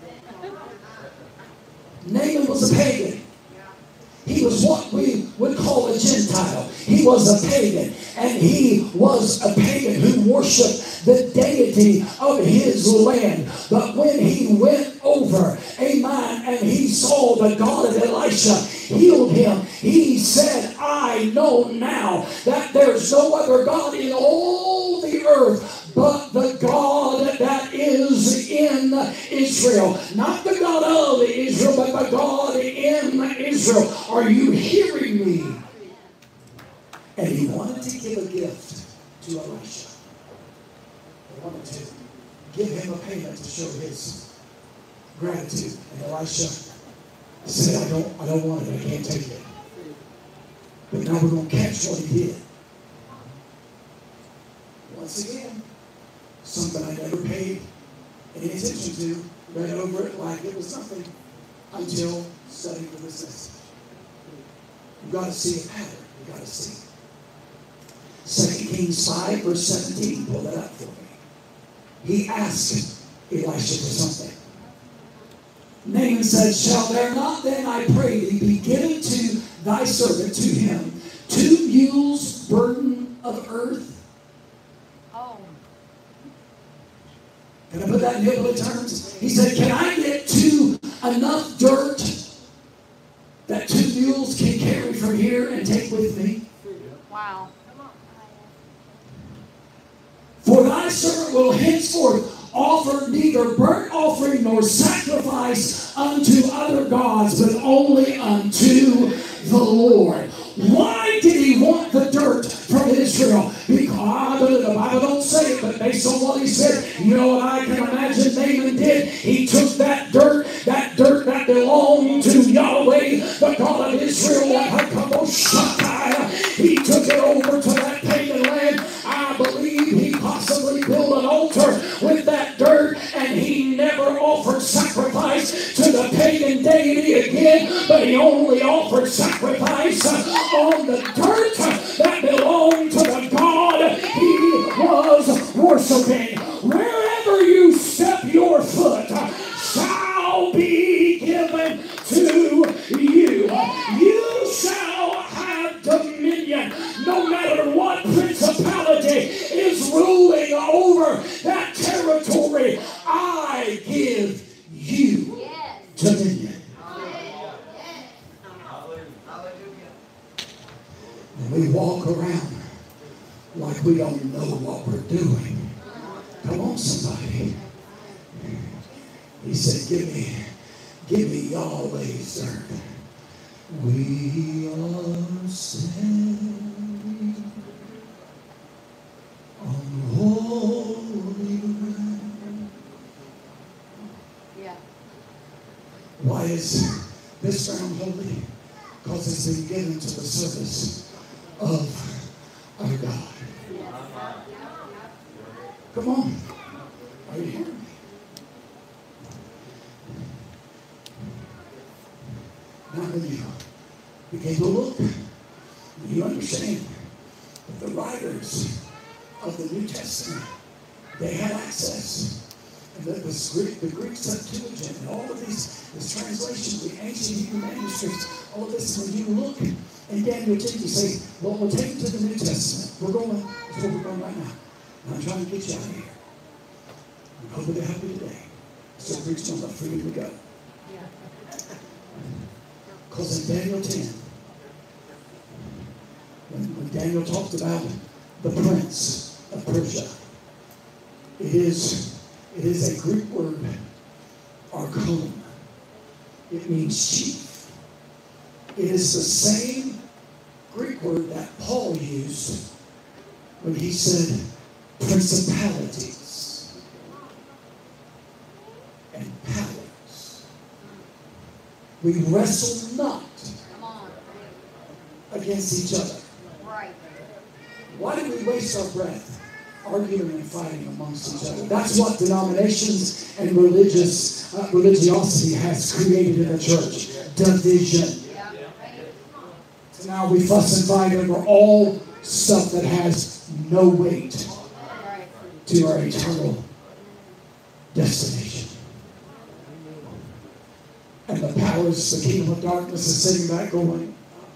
Naaman was a pagan. He was what we would call a Gentile. He was a pagan. And he was a pagan who worshiped the deity of his land. But when he went over, amen, and he saw the God of Elisha healed him, he said, I know now that there's no other God in all the earth but the God that is in Israel. Not the God of Israel, but the God in Israel. Are you hearing me? And he wanted to give a gift to Elisha. He wanted to give him a payment to show his gratitude. And Elisha said, I don't, I don't want it. I can't take it. But now we're going to catch what he did. Once again, something I never paid any attention to, read over it like it was nothing until studying for this message. You've got to see a pattern. You've got to see. Second Kings five, verse seventeen. Pull that up for me. He asked Elisha for something. Naaman said, shall there not then, I pray thee, be given to thy servant, to him, two mules burden of earth? Oh. Can I put that in biblical terms? He said, can I get two enough dirt that two mules can carry from here and take with me? Wow. For thy servant will henceforth offer neither burnt offering nor sacrifice unto other gods, but only unto the Lord. Why did he want the dirt from Israel? Because the Bible don't say it, but based on what he said, you know what I can imagine Naaman did? He took that dirt, that dirt that belonged to Yahweh, the God of Israel. He took it over to that pagan land. I believe he possibly built an altar with that dirt, and he never offered sacrifice to the pagan deity again, but he only offered sacrifice on the dirt that belonged to the God he was worshiping. Wherever you step your foot shall be given to you. You shall have dominion, no matter what principality is ruling over that territory. I give you dominion. And we walk around like we don't know what we're doing. Come on, somebody. He said, give me, give me Yahweh's dirt. We are standing on holy ground. Yeah. Why is this ground holy? Because it's been given to the service of our God. Come on. Are you hearing me? Now when you begin to look, you understand that the writers of the New Testament, they had access And the, the, Greek, the Greek Septuagint, and all of these, these translations, the ancient Hebrew manuscripts, all of this, when you look in Daniel ten, you say, well, we'll take you to the New Testament. We're going, that's where we're going right now. And I'm trying to get you out of here. I'm hoping to help you today. So preaching on the freedom to go. Because in Daniel ten, when, when Daniel talked about the prince of Persia, it is, it is a Greek word, archon. It means chief. It is the same Greek word that Paul used when he said principalities and powers. We wrestle not against each other. Why do we waste our breath arguing and fighting amongst each other? That's what denominations and religious uh, religiosity has created in the church. Division. So now we fuss and fight over all stuff that has no weight to our eternal destination. And the powers, the kingdom of darkness is sitting back going,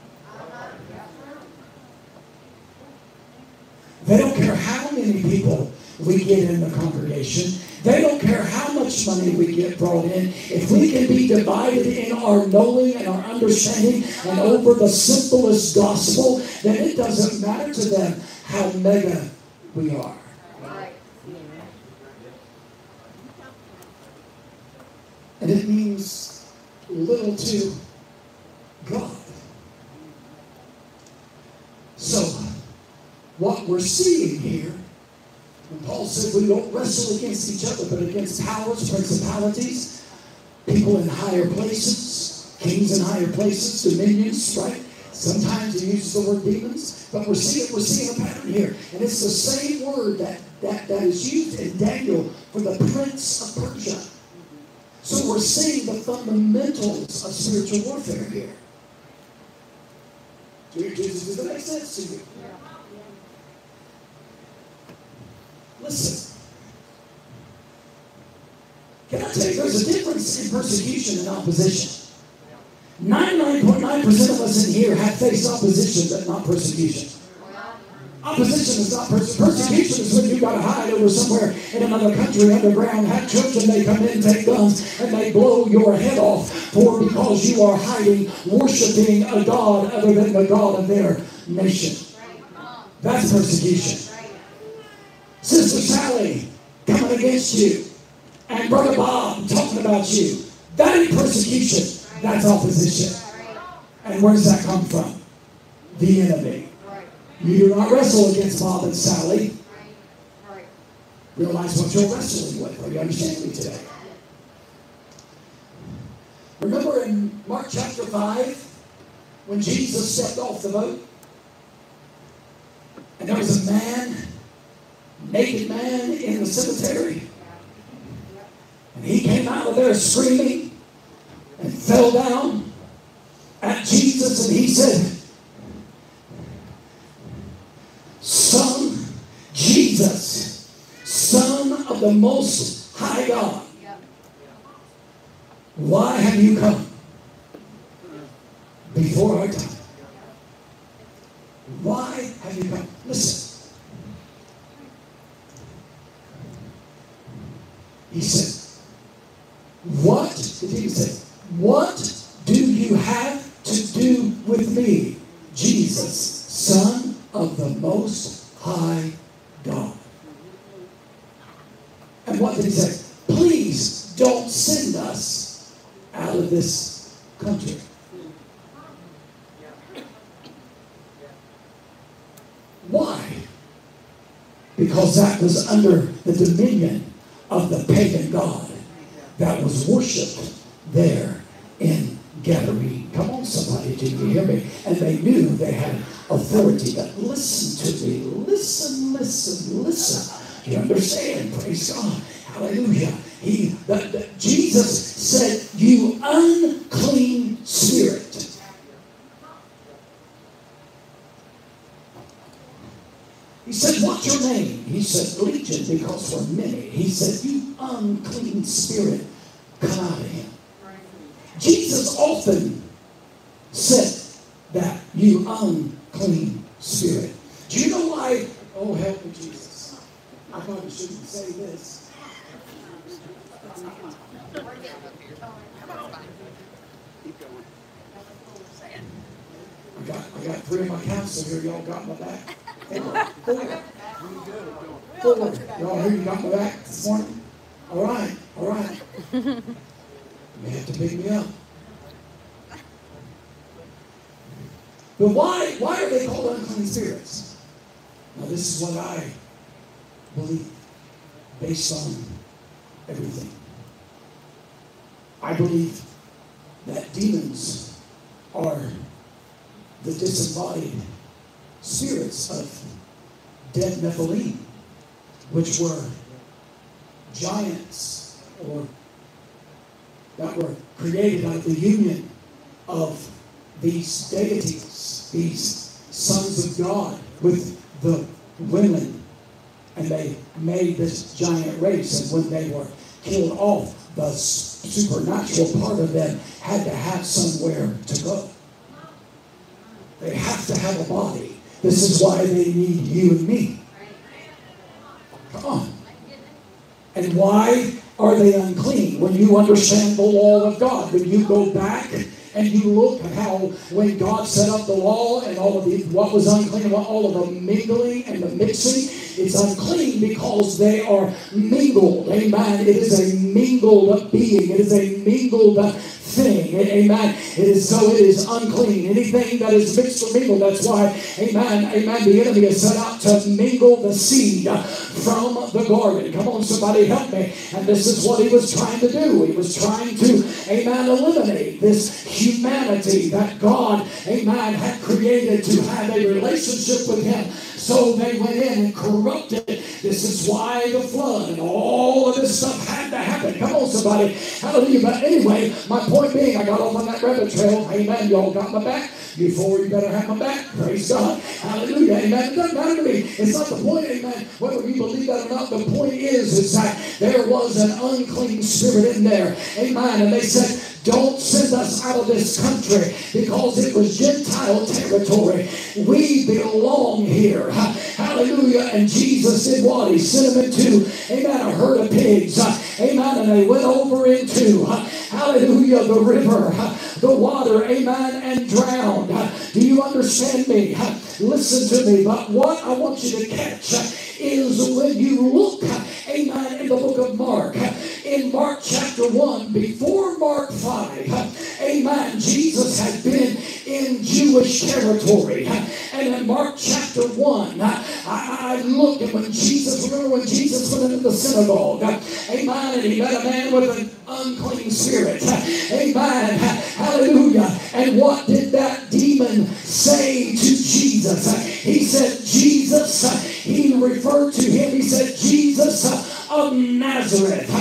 they don't care how many people we get in the congregation. They don't care how much money we get brought in. If we can be divided in our knowing and our understanding and over the simplest gospel, then it doesn't matter to them how mega we are. And it means little to God. So, what we're seeing here, when Paul said we don't wrestle against each other, but against powers, principalities, people in higher places, kings in higher places, dominions, right? Sometimes he uses the word demons, but we're seeing we're seeing a pattern here. And it's the same word that, that, that is used in Daniel for the prince of Persia. So we're seeing the fundamentals of spiritual warfare here. Does that make sense to you? Listen. Can I tell you, there's a difference in persecution and opposition. ninety-nine point nine percent of us in here have faced opposition, but not persecution. Opposition is not persecution. Persecution is when you've got to hide over somewhere in another country, underground, have church, and they come in, take guns, and they blow your head off for because you are hiding, worshiping a God other than the God of their nation. That's persecution. Sister Sally coming against you, and Brother Bob talking about you. That ain't persecution. That's opposition. And where does that come from? The enemy. You do not wrestle against Bob and Sally. Realize what you're wrestling with. Are you understanding me today? Remember in Mark chapter five, when Jesus stepped off the boat, and there was a man, naked man in the cemetery, and he came out of there screaming and fell down at Jesus, and he said, Son, Jesus, Son of the Most High God, why have you come before our time? Why have you come? Listen. He said, what did he say? What do you have to do with me, Jesus, Son of the Most High God? And what did he say? Please don't send us out of this country. Why? Because that was under the dominion of the pagan god that was worshipped there in Gadarene. Come on, somebody, do you hear me? And they knew they had authority. But listen to me. Listen, listen, listen. You understand? Praise God. Hallelujah. He, the, the, Jesus said, you unclean spirit. He said, what's your name? He said, Legion, because we're many. He said, you unclean spirit come out of him. Jesus often said that, you unclean spirit. Do you know why? Oh, help me, Jesus. I probably shouldn't say this. I got, I got three of my counselors here. Y'all got my back. Four. Four. Four. Y'all here, you got my back this morning? All right. All right. You may have to pick me up. But why, why are they called unclean spirits? Now, this is what I believe based on everything. I believe that demons are the disembodied spirits of dead Nephilim, which were giants or that were created out of the union of these deities, these sons of God with the women, and they made this giant race. And when they were killed off, the supernatural part of them had to have somewhere to go. They have to have a body. This is why they need you and me. Come on. And why are they unclean? When you understand the law of God, when you go back and you look at how when God set up the law and all of the, what was unclean, all of the mingling and the mixing, it's unclean because they are mingled. Amen. It is a mingled being. It is a mingled thing. Amen. It is so it is unclean. Anything that is mixed or mingled, that's why, amen, amen, the enemy is set out to mingle the seed from the garden. Come on, somebody help me. And this is what he was trying to do. He was trying to, amen, eliminate this humanity that God, amen, had created to have a relationship with him. So they went in and corrupted. This is why the flood and all of this stuff had to happen. Come on, somebody. Hallelujah. But anyway, my point being, I got off on that rabbit trail. Amen. Y'all got my back. You four, you better have my back. Praise God. Hallelujah. Amen. It doesn't matter to me. It's not the point, amen, whether you believe that or not. The point is, is that there was an unclean spirit in there. Amen. And they said, don't send us out of this country because it was Gentile territory. We belong here. Hallelujah. And Jesus did what? He sent them into, amen, a herd of pigs. Amen. And they went over into, hallelujah, the river, the water, amen, and drowned. Do you understand me? Listen to me. But what I want you to catch is when you look, amen, in the book of Mark, in Mark chapter one, before Mark five, amen, Jesus had been in Jewish territory. And in Mark chapter one, I, I look at when Jesus, remember when Jesus went into the synagogue, amen, and he met a man with an unclean spirit, amen, hallelujah. And what did that demon say to Jesus? He said, Jesus, he referred to him, he said, Jesus of Nazareth,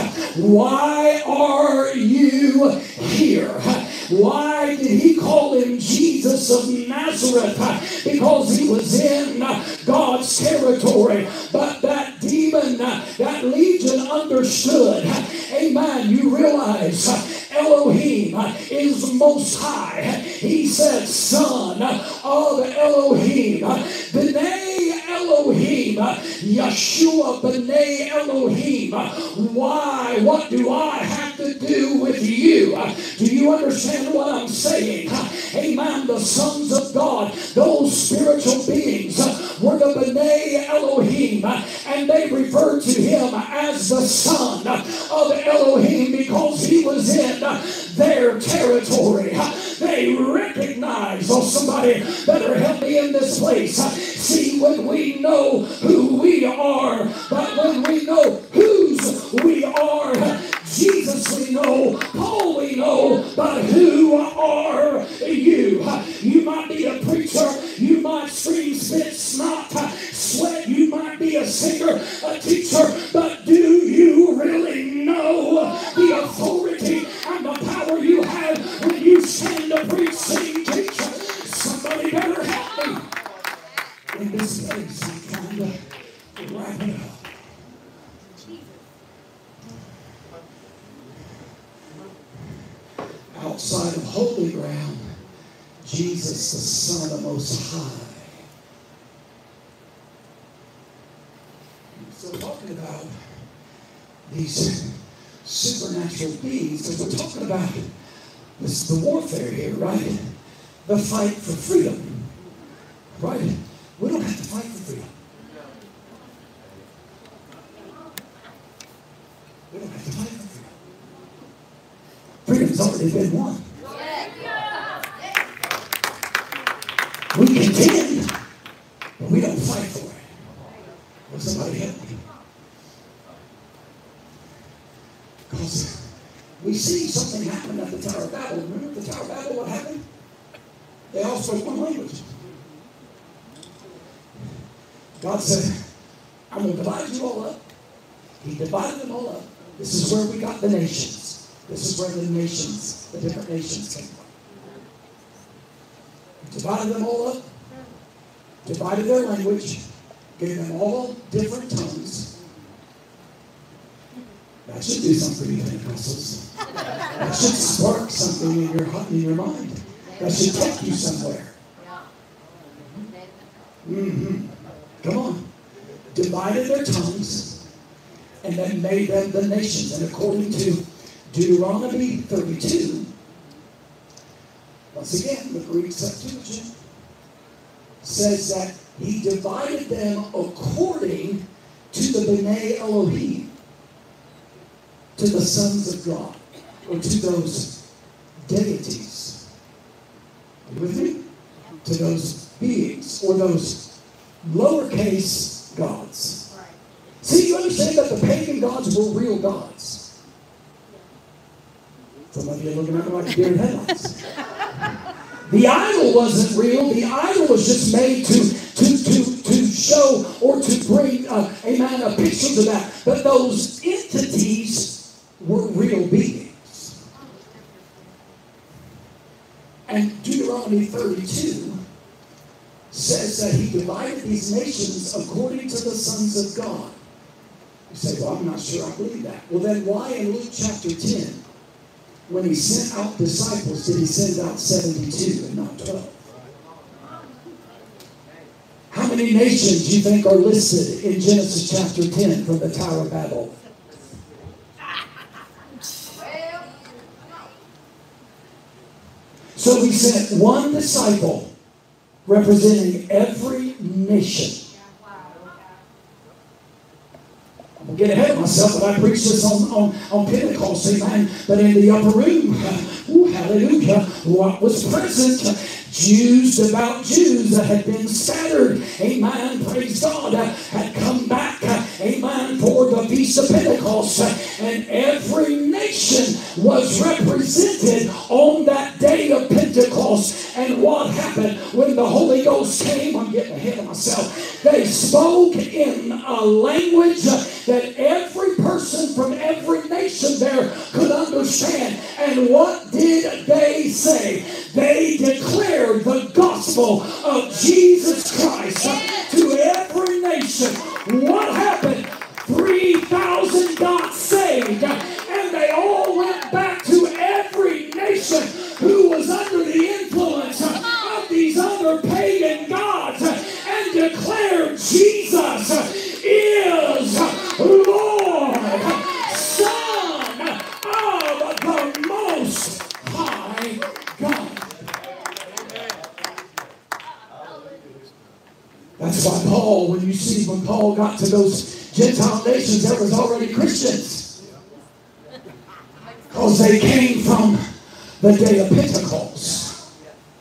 why are you here? Why did he call him Jesus of Nazareth? Because he was in God's territory. But that demon, that legion understood. Amen. You realize Elohim is most high. He said, son of Elohim. B'nai Elohim. Yeshua B'nai Elohim. Why? What do I have to do with you? Do you understand what I'm saying? Amen. The sons of God, those spiritual beings, were the B'nai Elohim, and they referred to him as the son of Elohim because he was in their territory. They recognized, oh, somebody better help me in this place. See, when we know who we are, but when we know whose we are, Jesus we know, Paul we know, but who are you? You might be a preacher, you might scream, spit, snot, sweat, you might be a singer, a teacher, but do you really know the authority and the power you have when you stand to preach, sing, teach? Somebody better help me in this place. I'm trying to wrap it up. outside of holy ground, Jesus, the Son of the Most High. So we're talking about these supernatural beings, because we're talking about this, the warfare here, right? The fight for freedom, right? We don't have to fight for freedom. We don't have to fight for freedom. Freedom's already been won. We contend, but we don't fight for it. Will somebody help me? Because we see something happen at the Tower of Babel. Remember the Tower of Babel, what happened? They all spoke one language. God said, I'm going to divide you all up. He divided them all up. This is where we got the nations. This is where the nations, the different nations came from. He divided them all up, divided their language, gave them all different tongues. That should do something for you Pentecostals. That should spark something in your heart, in your mind. That should take you somewhere. Mm-hmm. Come on. Divided their tongues and then made them the nations. And according to Deuteronomy thirty-two, once again, the Greek Septuagint says that he divided them according to the B'nai Elohim, to the sons of God, or to those deities. Are you with me? To those beings, or those lowercase gods. See, you understand that the pagan gods were real gods. Some of you are looking at me like deer in headlights. The idol wasn't real. The idol was just made to, to, to, to show or to bring, uh, amen, a picture to that. But those entities were real beings. And Deuteronomy thirty-two says that he divided these nations according to the sons of God. You say, well, I'm not sure I believe that. Well, then why in Luke chapter ten, when he sent out disciples, did he send out seventy-two and not twelve? How many nations do you think are listed in Genesis chapter ten from the Tower of Babel? So he sent one disciple representing every nation. I'm going to get ahead of myself, but I preached this on, on, on Pentecost, amen. But in the upper room, ooh, hallelujah, what was present? Jews, devout Jews that had been scattered, amen, praise God, had come back, amen, for the Feast of Pentecost. And every nation was represented on that day of Pentecost. And what happened when the Holy Ghost came? I'm getting ahead of myself. They spoke in a language that every person from every nation there could understand. And what did they say? They declared the gospel of Jesus Christ to every nation. What happened? three thousand got saved, and they all went back to every nation who was under the influence of these other pagan gods and declared Jesus is Lord, Son of the Most High God. That's why Paul, when you see when Paul got to those Gentile nations, there was already Christians. Because they came from the day of Pentecost.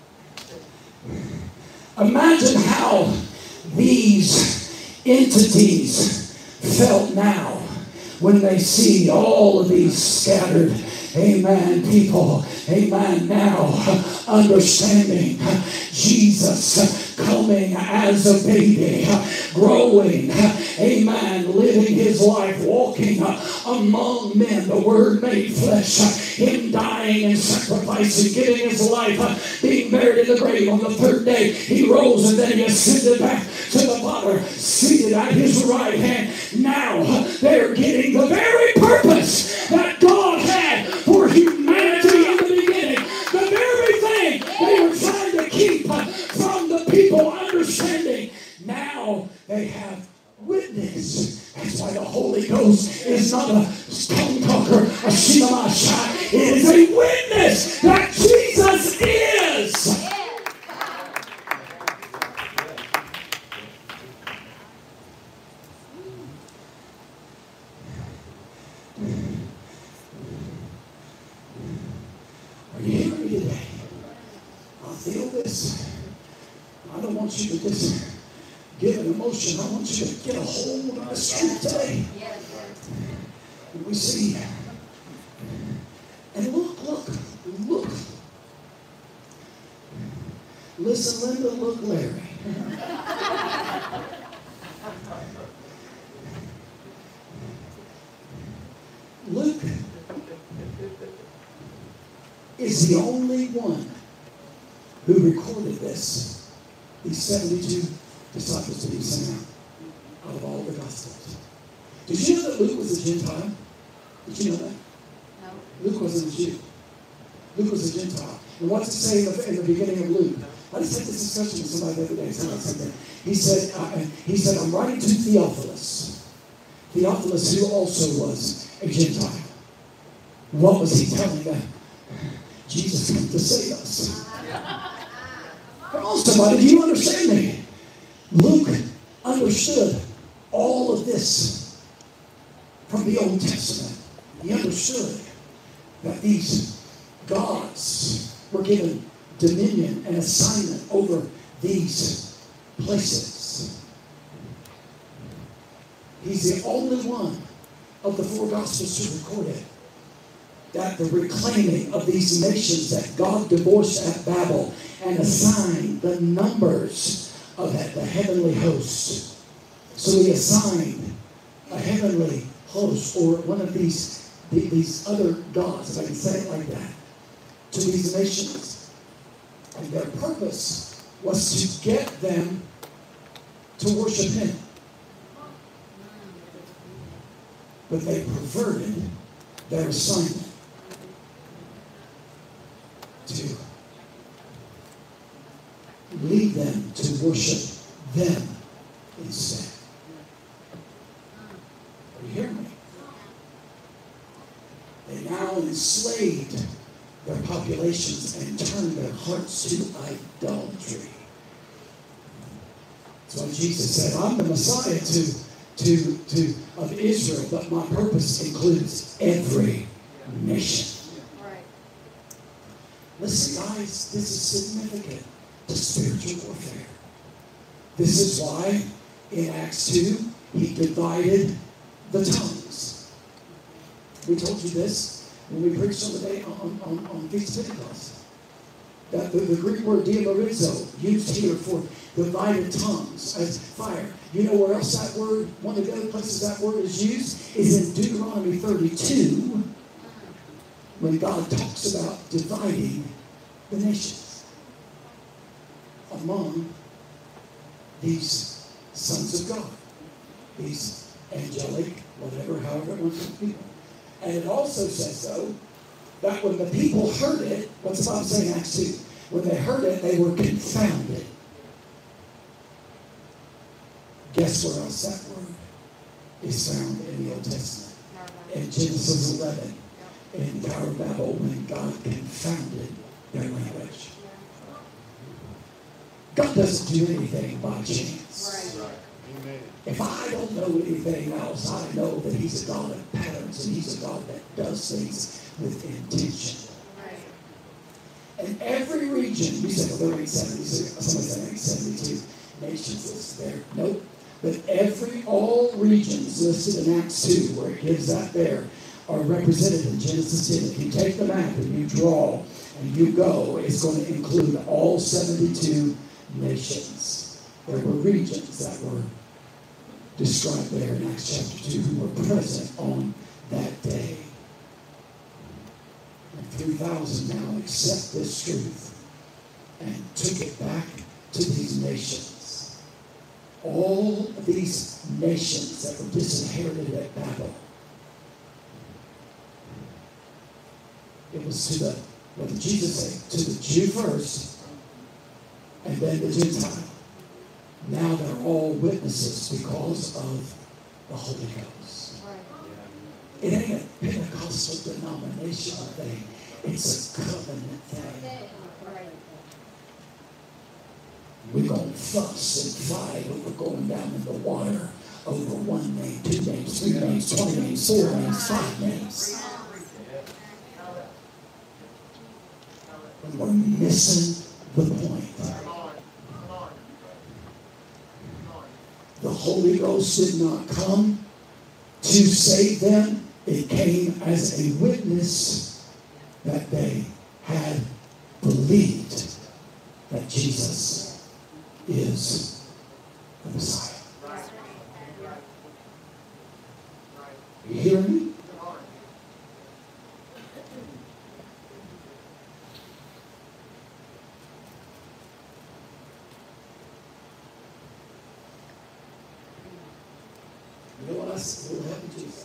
Imagine how these entities felt now when they see all of these scattered, amen, people, amen, now understanding Jesus coming as a baby, growing, amen, living his life, walking among men, the Word made flesh, him dying and sacrificing, giving his life, being buried in the grave. On the third day, he rose and then he ascended back to the Father, seated at his right hand. Now they're getting the very purpose that God had for humanity in the beginning. Holy Ghost is not a tongue talker, a shinamasha. It is a witness that Jesus is. Are you hearing me today? I feel this. I don't want you to just get an emotion. I want you to get a hold of the street today. And we see. And look, look, look. Listen, Linda, look, Larry. Luke is the only one who recorded this. These seventy-two disciples that he sent out, out of all the Gospels. Did you know that Luke was a Gentile? Did you know that? No. Luke wasn't a Jew. Luke was a Gentile. And what's it say in the, in the beginning of Luke? I just had this discussion with somebody the other day. Something. He said, uh, he said, I'm writing to Theophilus. Theophilus, who also was a Gentile. What was he telling them? Jesus came to save us. Come on, somebody, do you understand me? Luke understood all of this from the Old Testament. He understood that these gods were given dominion and assignment over these places. He's the only one of the four Gospels to record it. That the reclaiming of these nations that God divorced at Babel and assigned the numbers of that, the heavenly host. So he assigned a heavenly host or one of these, these other gods, if I can say it like that, to these nations. And their purpose was to get them to worship him. But they perverted their assignment to lead them to worship them instead. Are you hearing me? They now enslaved their populations and turned their hearts to idolatry. That's why Jesus said, I'm the Messiah to, to, to, of Israel, but my purpose includes every nation. Listen, guys, this is significant to spiritual warfare. This is why in Acts two, he divided the tongues. We told you this when we preached on the day on, on, on Feast of Pentecost. That the, the Greek word diaborizo, used here for divided tongues as fire. You know where else that word, one of the other places that word is used, is in Deuteronomy thirty-two. When God talks about dividing the nations among these sons of God, these angelic, whatever, however it wants to be. And it also says, though, that when the people heard it, what's the Bible saying in Acts two? When they heard it, they were confounded. Guess where else that word is found in the Old Testament? In Genesis eleven. In the Tower of Babel, when God confounded their language. God doesn't do anything by chance. Right. Right. If I don't know anything else, I know that he's a God of patterns and he's a God that does things with intention. Right. And every region, you say, well, there ain't seventy-six, somebody said ain't seventy-two nations listed there. Nope. But every, all regions listed in Acts two, where it gives that there, are represented in Genesis ten. If you take the map and you draw and you go, it's going to include all seventy-two nations. There were regions that were described there in Acts chapter two who were present on that day. And three thousand now accept this truth and took it back to these nations. All of these nations that were disinherited at Babel, it was to the, what did Jesus say? To the Jew first, and then the Gentile. Now they're all witnesses because of the Holy Ghost. Right. It ain't a Pentecostal denominational thing. It's a covenant thing. We're going to fuss and fight over going down in the water over one name, two names, three names, twenty names, four names, five names. And we're missing the point. The Holy Ghost did not come to save them. It came as a witness that they had believed that Jesus is the Messiah. You hear me? You know what I said? What happened to Jesus?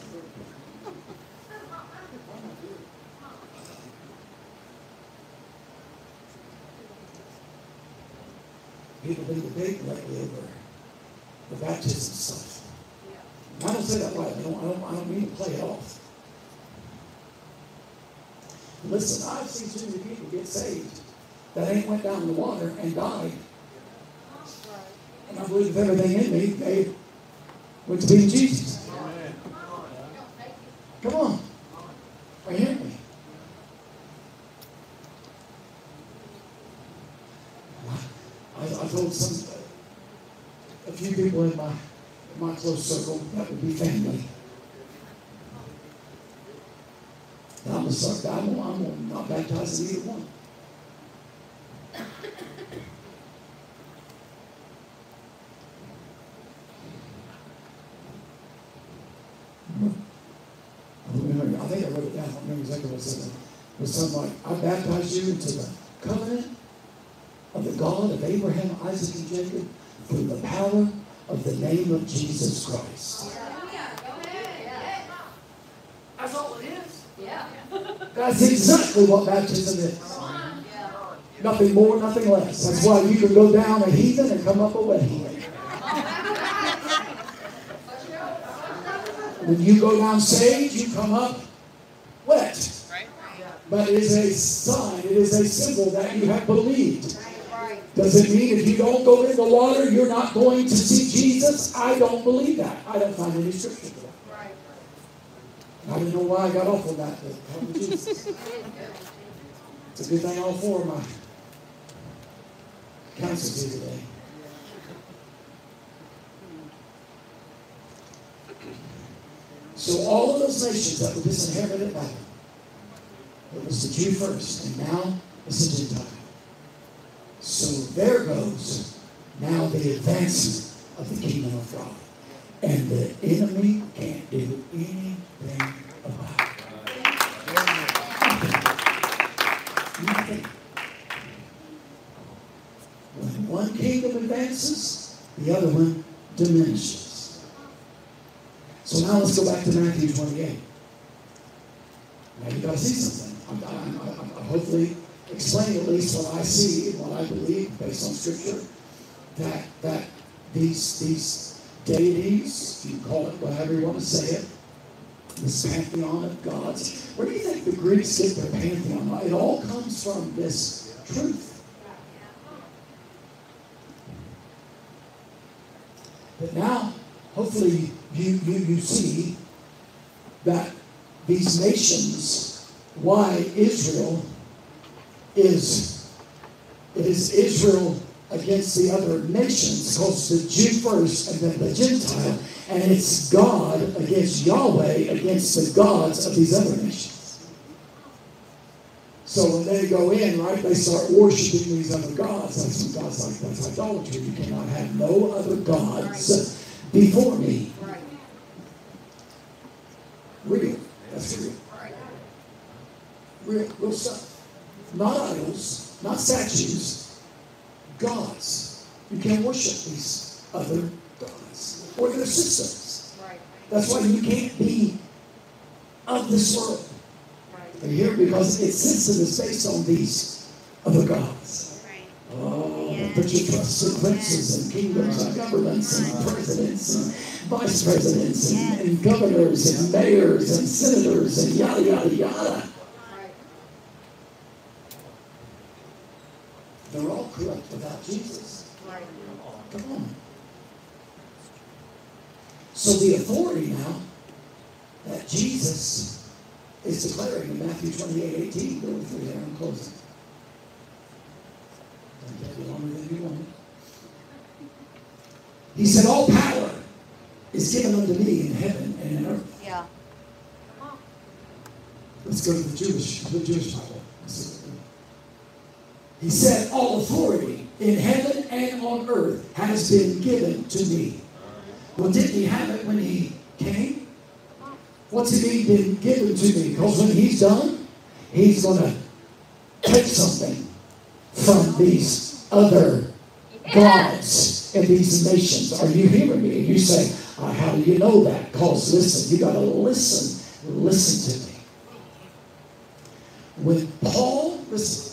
People been debating lately over the baptism stuff. I don't say that right. I don't, I don't, I don't mean to play it off. Listen, I've seen too many people get saved that ain't went down in the water and died. And I believe with everything in me, they went to be with Jesus. Come on. Are you hearing me? I, I told some, a few people in my, in my close circle, that would be family. And I'm going to start, I'm going to not baptize in either one. I remember, I think I wrote it down, I don't remember exactly what it said. It was something like, I baptize you into the covenant of the God of Abraham, Isaac, and Jacob through the power of the name of Jesus Christ. That's all it is. Yeah. That's exactly what baptism is. Nothing more, nothing less. That's why you can go down a heathen and come up a wet heathen. When you go down saved, you come up wet. But it is a sign, it is a symbol that you have believed. Does it mean if you don't go in the water, you're not going to see Jesus? I don't believe that. I don't find any scripture for that. Right. I don't know why I got off on that, but help me Jesus. It's a good thing all four of my counsels here today. So all of those nations that were disinherited by them, it was the Jew first, and now it's the Gentile. So there goes now the advancement of the kingdom of God. And the enemy can't do anything about it. Nothing. When one kingdom advances, the other one diminishes. So now let's go back to Matthew twenty-eight. Now you've got to see something. I'm, I'm, I'm, I'm hopefully explain at least what I see and what I believe based on Scripture, that that these these deities, if you call it whatever you want to say it, this pantheon of gods. Where do you think the Greeks get their pantheon? It all comes from this truth. But now, hopefully, you you you see that these nations, why Israel is, it is Israel against the other nations, because the Jew first and then the Gentile, and it's God against Yahweh against the gods of these other nations. So when they go in, right, they start worshiping these other gods. Like some gods like that's idolatry. You cannot have no other gods before me. Real. That's real. Real, real stuff. Not idols, not statues, gods. You can't worship these other gods or their systems. Right. That's why you can't be of this world. Right. Are you here? Because its system is based on these other gods. Right. Oh, yeah. Don't put your trust in princes and kingdoms and governments and presidents and vice presidents and, and governors and mayors and senators and yada, yada, yada. They're all corrupt without Jesus. Come on. So the authority now that Jesus is declaring in Matthew twenty-eight eighteen, go through there and close it. Don't take it longer than you want it. He said, all power is given unto me in heaven and in earth. Yeah. Let's go to the Jewish, the Jewish Bible. He said, all authority in heaven and on earth has been given to me. Well, didn't he have it when he came? What's it mean been given to me? Because when he's done, he's going to take something from these other gods and these nations. Are you hearing me? You say, oh, how do you know that? Because listen, you got to listen. Listen to me. When Paul, listen,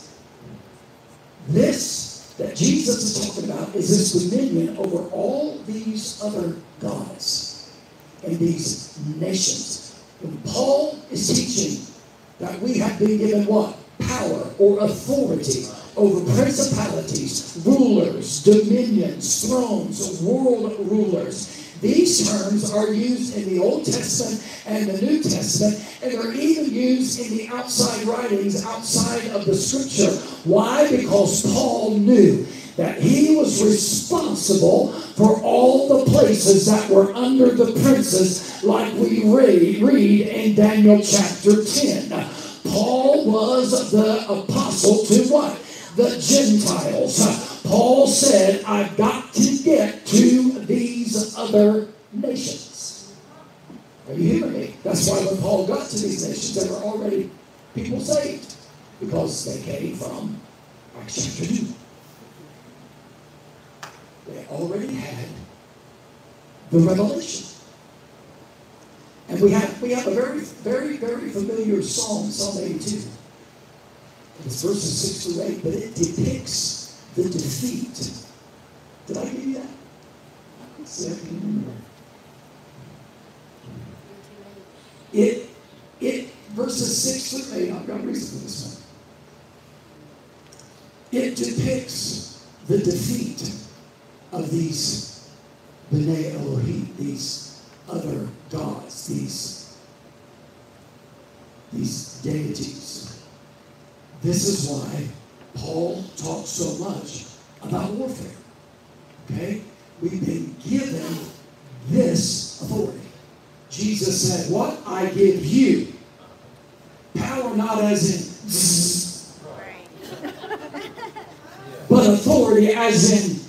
this that Jesus is talking about is his dominion over all these other gods and these nations. When Paul is teaching that we have been given what? Power or authority over principalities, rulers, dominions, thrones, world rulers. These terms are used in the Old Testament and the New Testament, and they're even used in the outside writings outside of the Scripture. Why? Because Paul knew that he was responsible for all the places that were under the princes, like we read, read in Daniel chapter ten. Paul was the apostle to what? The Gentiles. Paul said, I've got to get to these other nations. Are you hearing me? That's why when Paul got to these nations, there were already people saved. Because they came from Acts chapter two. They already had the revelation. And we have we have a very, very, very familiar psalm, Psalm eighty-two. It's verses six through eight, but it depicts the defeat. Did I give you that? Let's see, I can remember. It, it, verses six through eight, I've got a reason for this one. It depicts the defeat of these B'nai Elohim, these other gods, these, these deities. This is why Paul talks so much about warfare. Okay? We've been given this authority. Jesus said, what? I give you power not as in zzz, but authority as in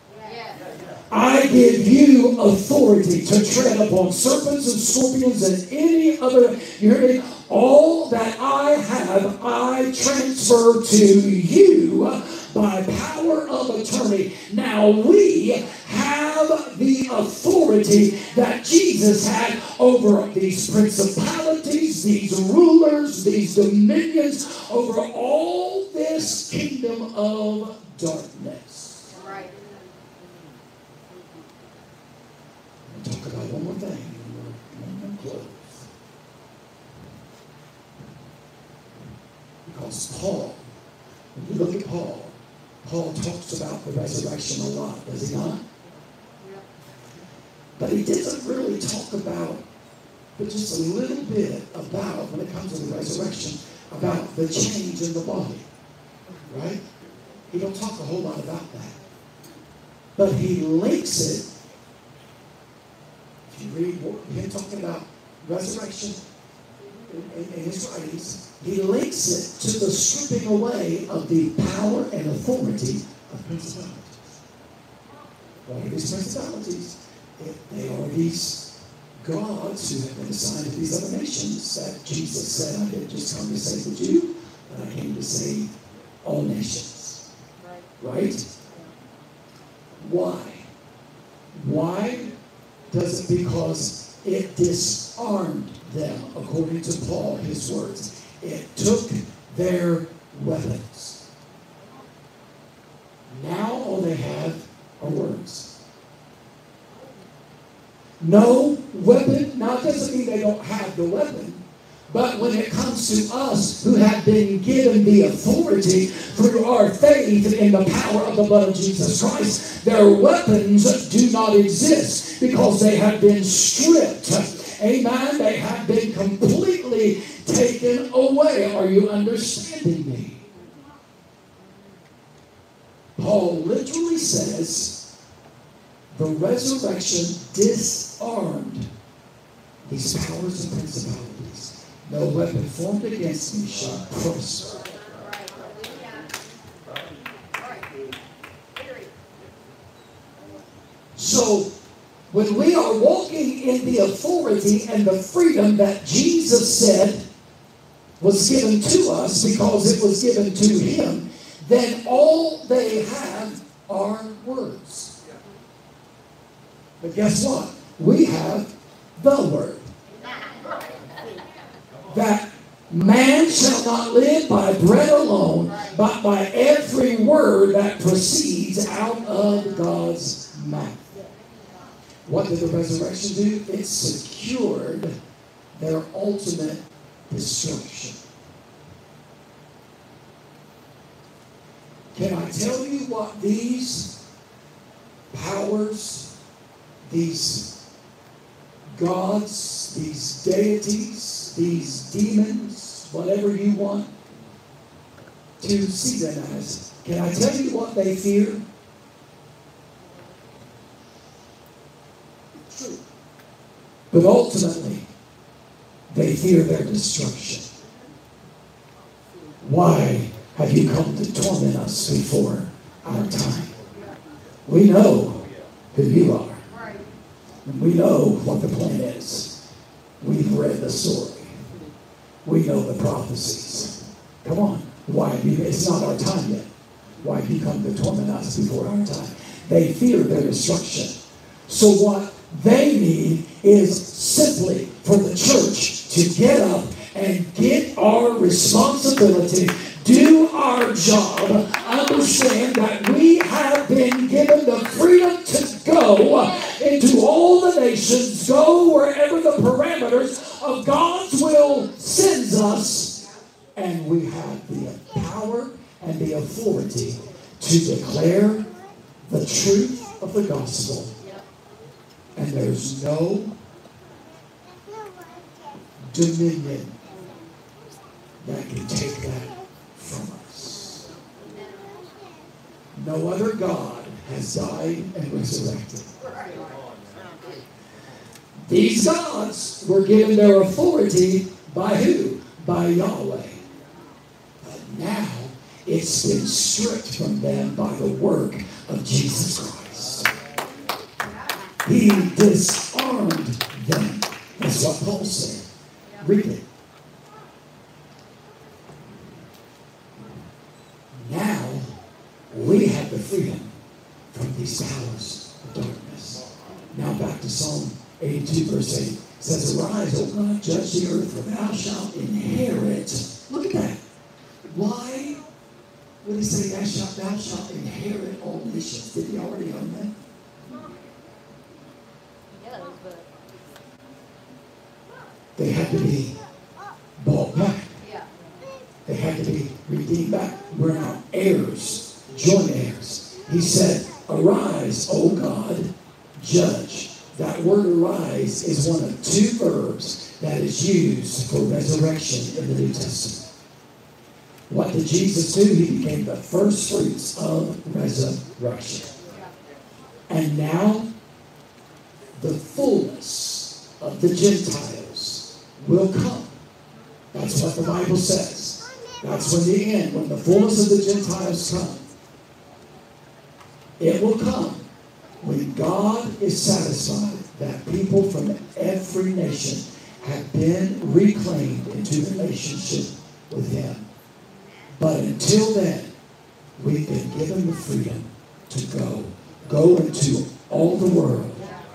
I give you authority to tread upon serpents and scorpions and any other, you hear me? All that I have, I transfer to you by power of attorney. Now we have the authority that Jesus had over these principalities, these rulers, these dominions, over all this kingdom of darkness. Right. I'll talk about one more thing and we'll close. Because Paul, when you look at Paul, Paul talks about the resurrection a lot, does he not? Yeah. But he doesn't really talk about, but just a little bit about, when it comes to the resurrection, about the change in the body. Right? He don't talk a whole lot about that. But he links it. If you read him talking about resurrection in, in, in his writings, he links it to the stripping away of the power and authority of principalities. What are these principalities? They are these gods who have been assigned to these other nations that Jesus said, I didn't just come to save the Jew, but I came to save all nations. Right? Why? Why does it? Because it disarmed them, according to Paul, his words. It took their weapons. Now all they have are words. No weapon. Now, it doesn't mean they don't have the weapon. But when it comes to us who have been given the authority through our faith in the power of the blood of Jesus Christ, their weapons do not exist because they have been stripped. Amen. They have been completely taken away. Are you understanding me? Paul literally says the resurrection disarmed these powers and principalities. No weapon formed against me shall prosper. So, when we are walking in the authority and the freedom that Jesus said was given to us because it was given to him, then all they have are words. But guess what? We have the word. That man shall not live by bread alone, but by every word that proceeds out of God's mouth. What did the resurrection do? It secured their ultimate destruction. Can I tell you what these powers, these gods, these deities, these demons, whatever you want to see them as, can I tell you what they fear? True. But ultimately, they fear their destruction. Why have you come to torment us before our time? We know who you are. And we know what the plan is. We've read the story. We know the prophecies. Come on. Why have you, it's not our time yet. Why have you come to torment us before our time? They fear their destruction. So what they need is simply for the church to get up and get our responsibility, do our job, understand that we have been given the freedom to go into all the nations, go wherever the parameters of God's will sends us, and we have the power and the authority to declare the truth of the gospel. And there's no dominion that can take that from us. No other God has died and resurrected. These gods were given their authority by who? By Yahweh. But now it's been stripped from them by the work of Jesus Christ. He disarmed them. That's what Paul said. Read it. Now we have the freedom from these powers of darkness. Now back to Psalm eighty-two, verse eight. It says, "Arise, O God, judge the earth, for thou shalt inherit." Look at that. Why would he say, thou shalt, thou shalt inherit all nations? Did he already own that? They had to be bought back. They had to be redeemed back. We're now heirs, joint heirs. He said, "Arise, O God, judge." That word arise is one of two verbs that is used for resurrection in the New Testament. What did Jesus do? He became the first fruits of resurrection. And now the fullness of the Gentiles will come. That's what the Bible says. That's when the end, when the fullness of the Gentiles come. It will come when God is satisfied that people from every nation have been reclaimed into relationship with Him. But until then, we've been given the freedom to go. Go into all the world.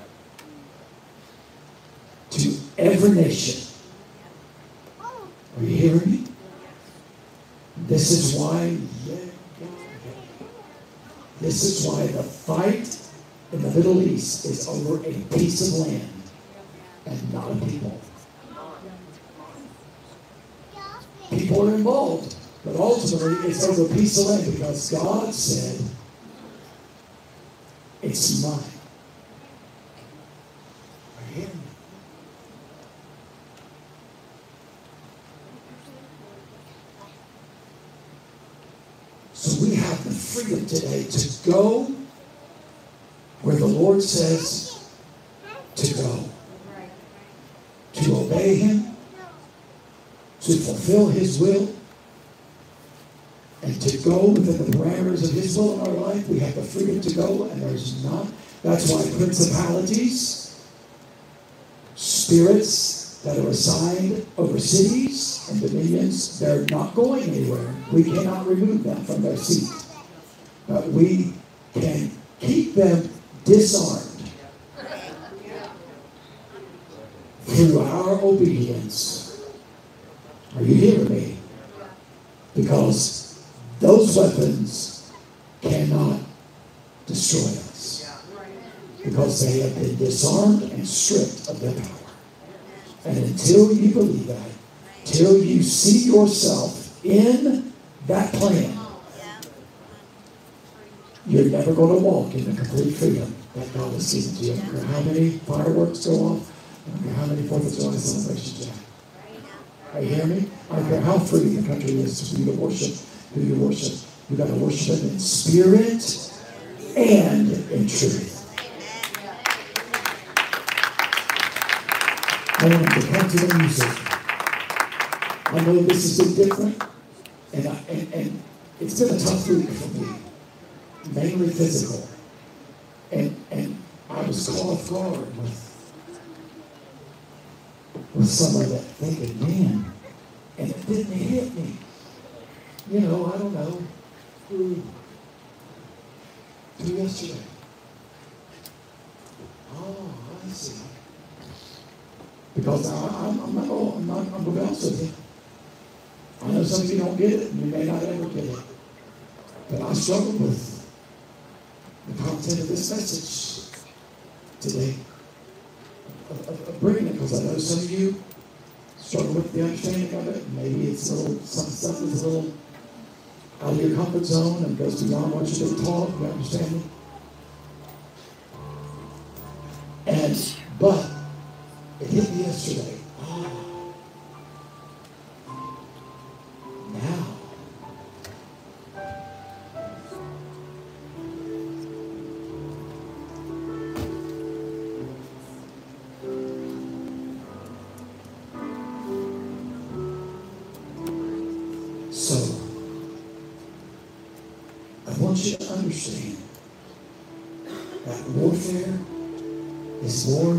To every nation. Are you hearing me? This is why This is why the fight in the Middle East is over a piece of land and not a people. People are involved, but ultimately it's over a piece of land because God said, it's mine. Are you hearing me? So we have the freedom today to go where the Lord says to go. To obey Him, to fulfill His will, and to go within the parameters of His will in our life. We have the freedom to go, and there's not. That's why principalities, spirits that are assigned over cities and dominions, they're not going anywhere. We cannot remove them from their seat. But we can keep them disarmed through our obedience. Are you hearing me? Because those weapons cannot destroy us. Because they have been disarmed and stripped of their power. And until you believe that, till you see yourself in that plan, you're never going to walk in the complete freedom that God has given to you. I don't care how many fireworks go off. I don't care how many Fourth of July celebrations you have. Are you hearing me? I don't care how free the country is for you to worship who you worship. You've got to worship Him in spirit and in truth. I want to come to the music. I know this has been different, and, I, and, and it's been a tough week for me, mainly physical. And, and I was caught off guard with with some of that thinking, man, and it didn't hit me. You know, I don't know. Who, who yesterday? Oh, I see. Because I, I'm, I'm not, oh, I'm not, I'm going to be honest with you. I know some of you don't get it, and you may not ever get it. But I struggle with the content of this message today. Of, of, of bringing it, because I know some of you struggle with the understanding of it. Maybe it's a little, some stuff is a little out of your comfort zone and goes beyond what you've been taught. You understand me? And, but, it hit me yesterday. Oh. Now. So, I want you to understand that warfare is more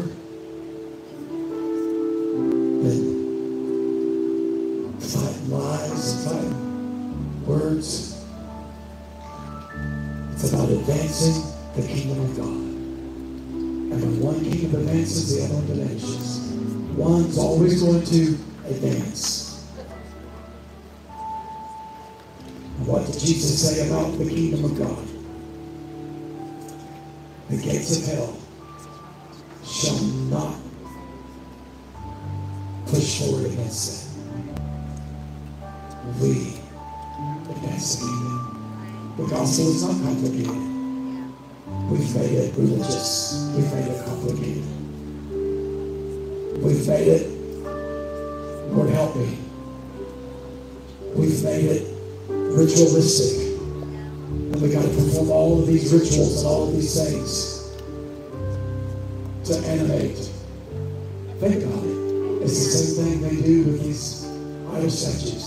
than fighting lies and fighting words. It's about advancing the kingdom of God. And when one kingdom advances, the other one diminishes. One's always going to advance. What did Jesus say about the kingdom of God? The gates of hell shall not push forward against it. We advance the kingdom. The gospel is not complicated. We've made it religious. We've made it complicated. We've made it, Lord help me, we've made it ritualistic. And we got to perform all of these rituals and all of these things to animate. Think about it. It's the same thing they do with these idol statues.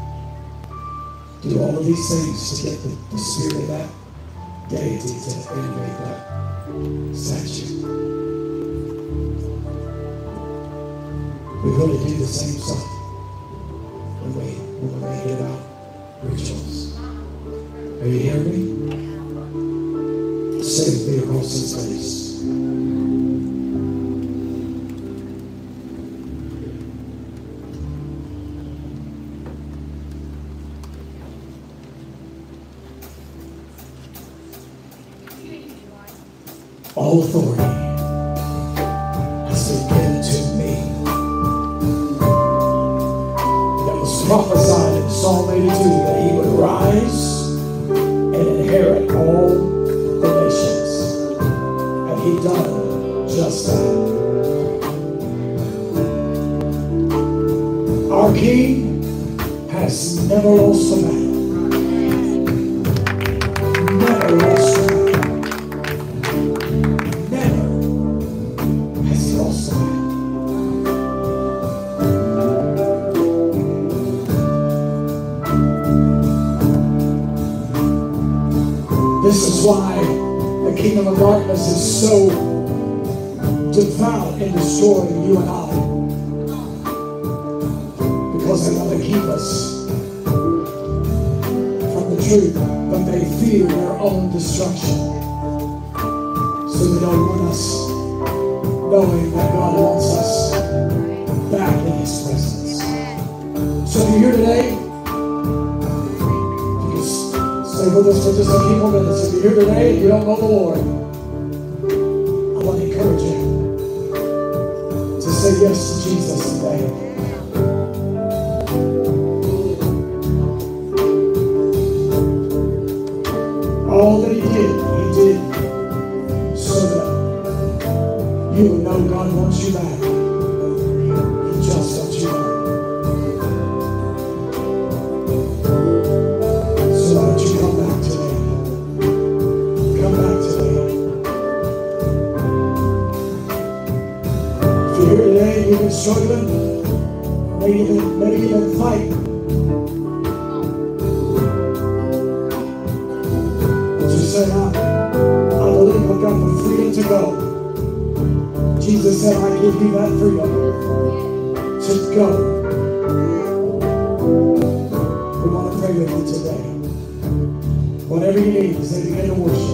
Do all of these things to get the, the spirit of that deity to animate that statue. We really do the same stuff when we, when we make it about rituals. Are you hearing me? Say with me across this place. all authority has been given to me. That was prophesied in Psalm eighty-two that he would rise and inherit all the nations. And he done just that. Our King has never lost a battle. Never lost a battle. Never has he lost a battle. This is why the kingdom of darkness is so devout in destroying you and I. Because they want to keep us from the truth, but they fear their own destruction. So they don't want us knowing that God wants us back in his presence. So if you're here today, you can stay with us for just a few more minutes. If you're here today and you don't know the Lord, I want to encourage you to say yes to Jesus today. All that he did, he did so that you would know God wants you back. He just wants you back. So why don't you come back today? Come back today. If you're here today and you've been struggling, maybe you've been, maybe you've been fighting. Said, I, I believe I've got the freedom to go. Jesus said, I give you that freedom to go. We want to pray with you today. Whatever you need, as they begin to worship.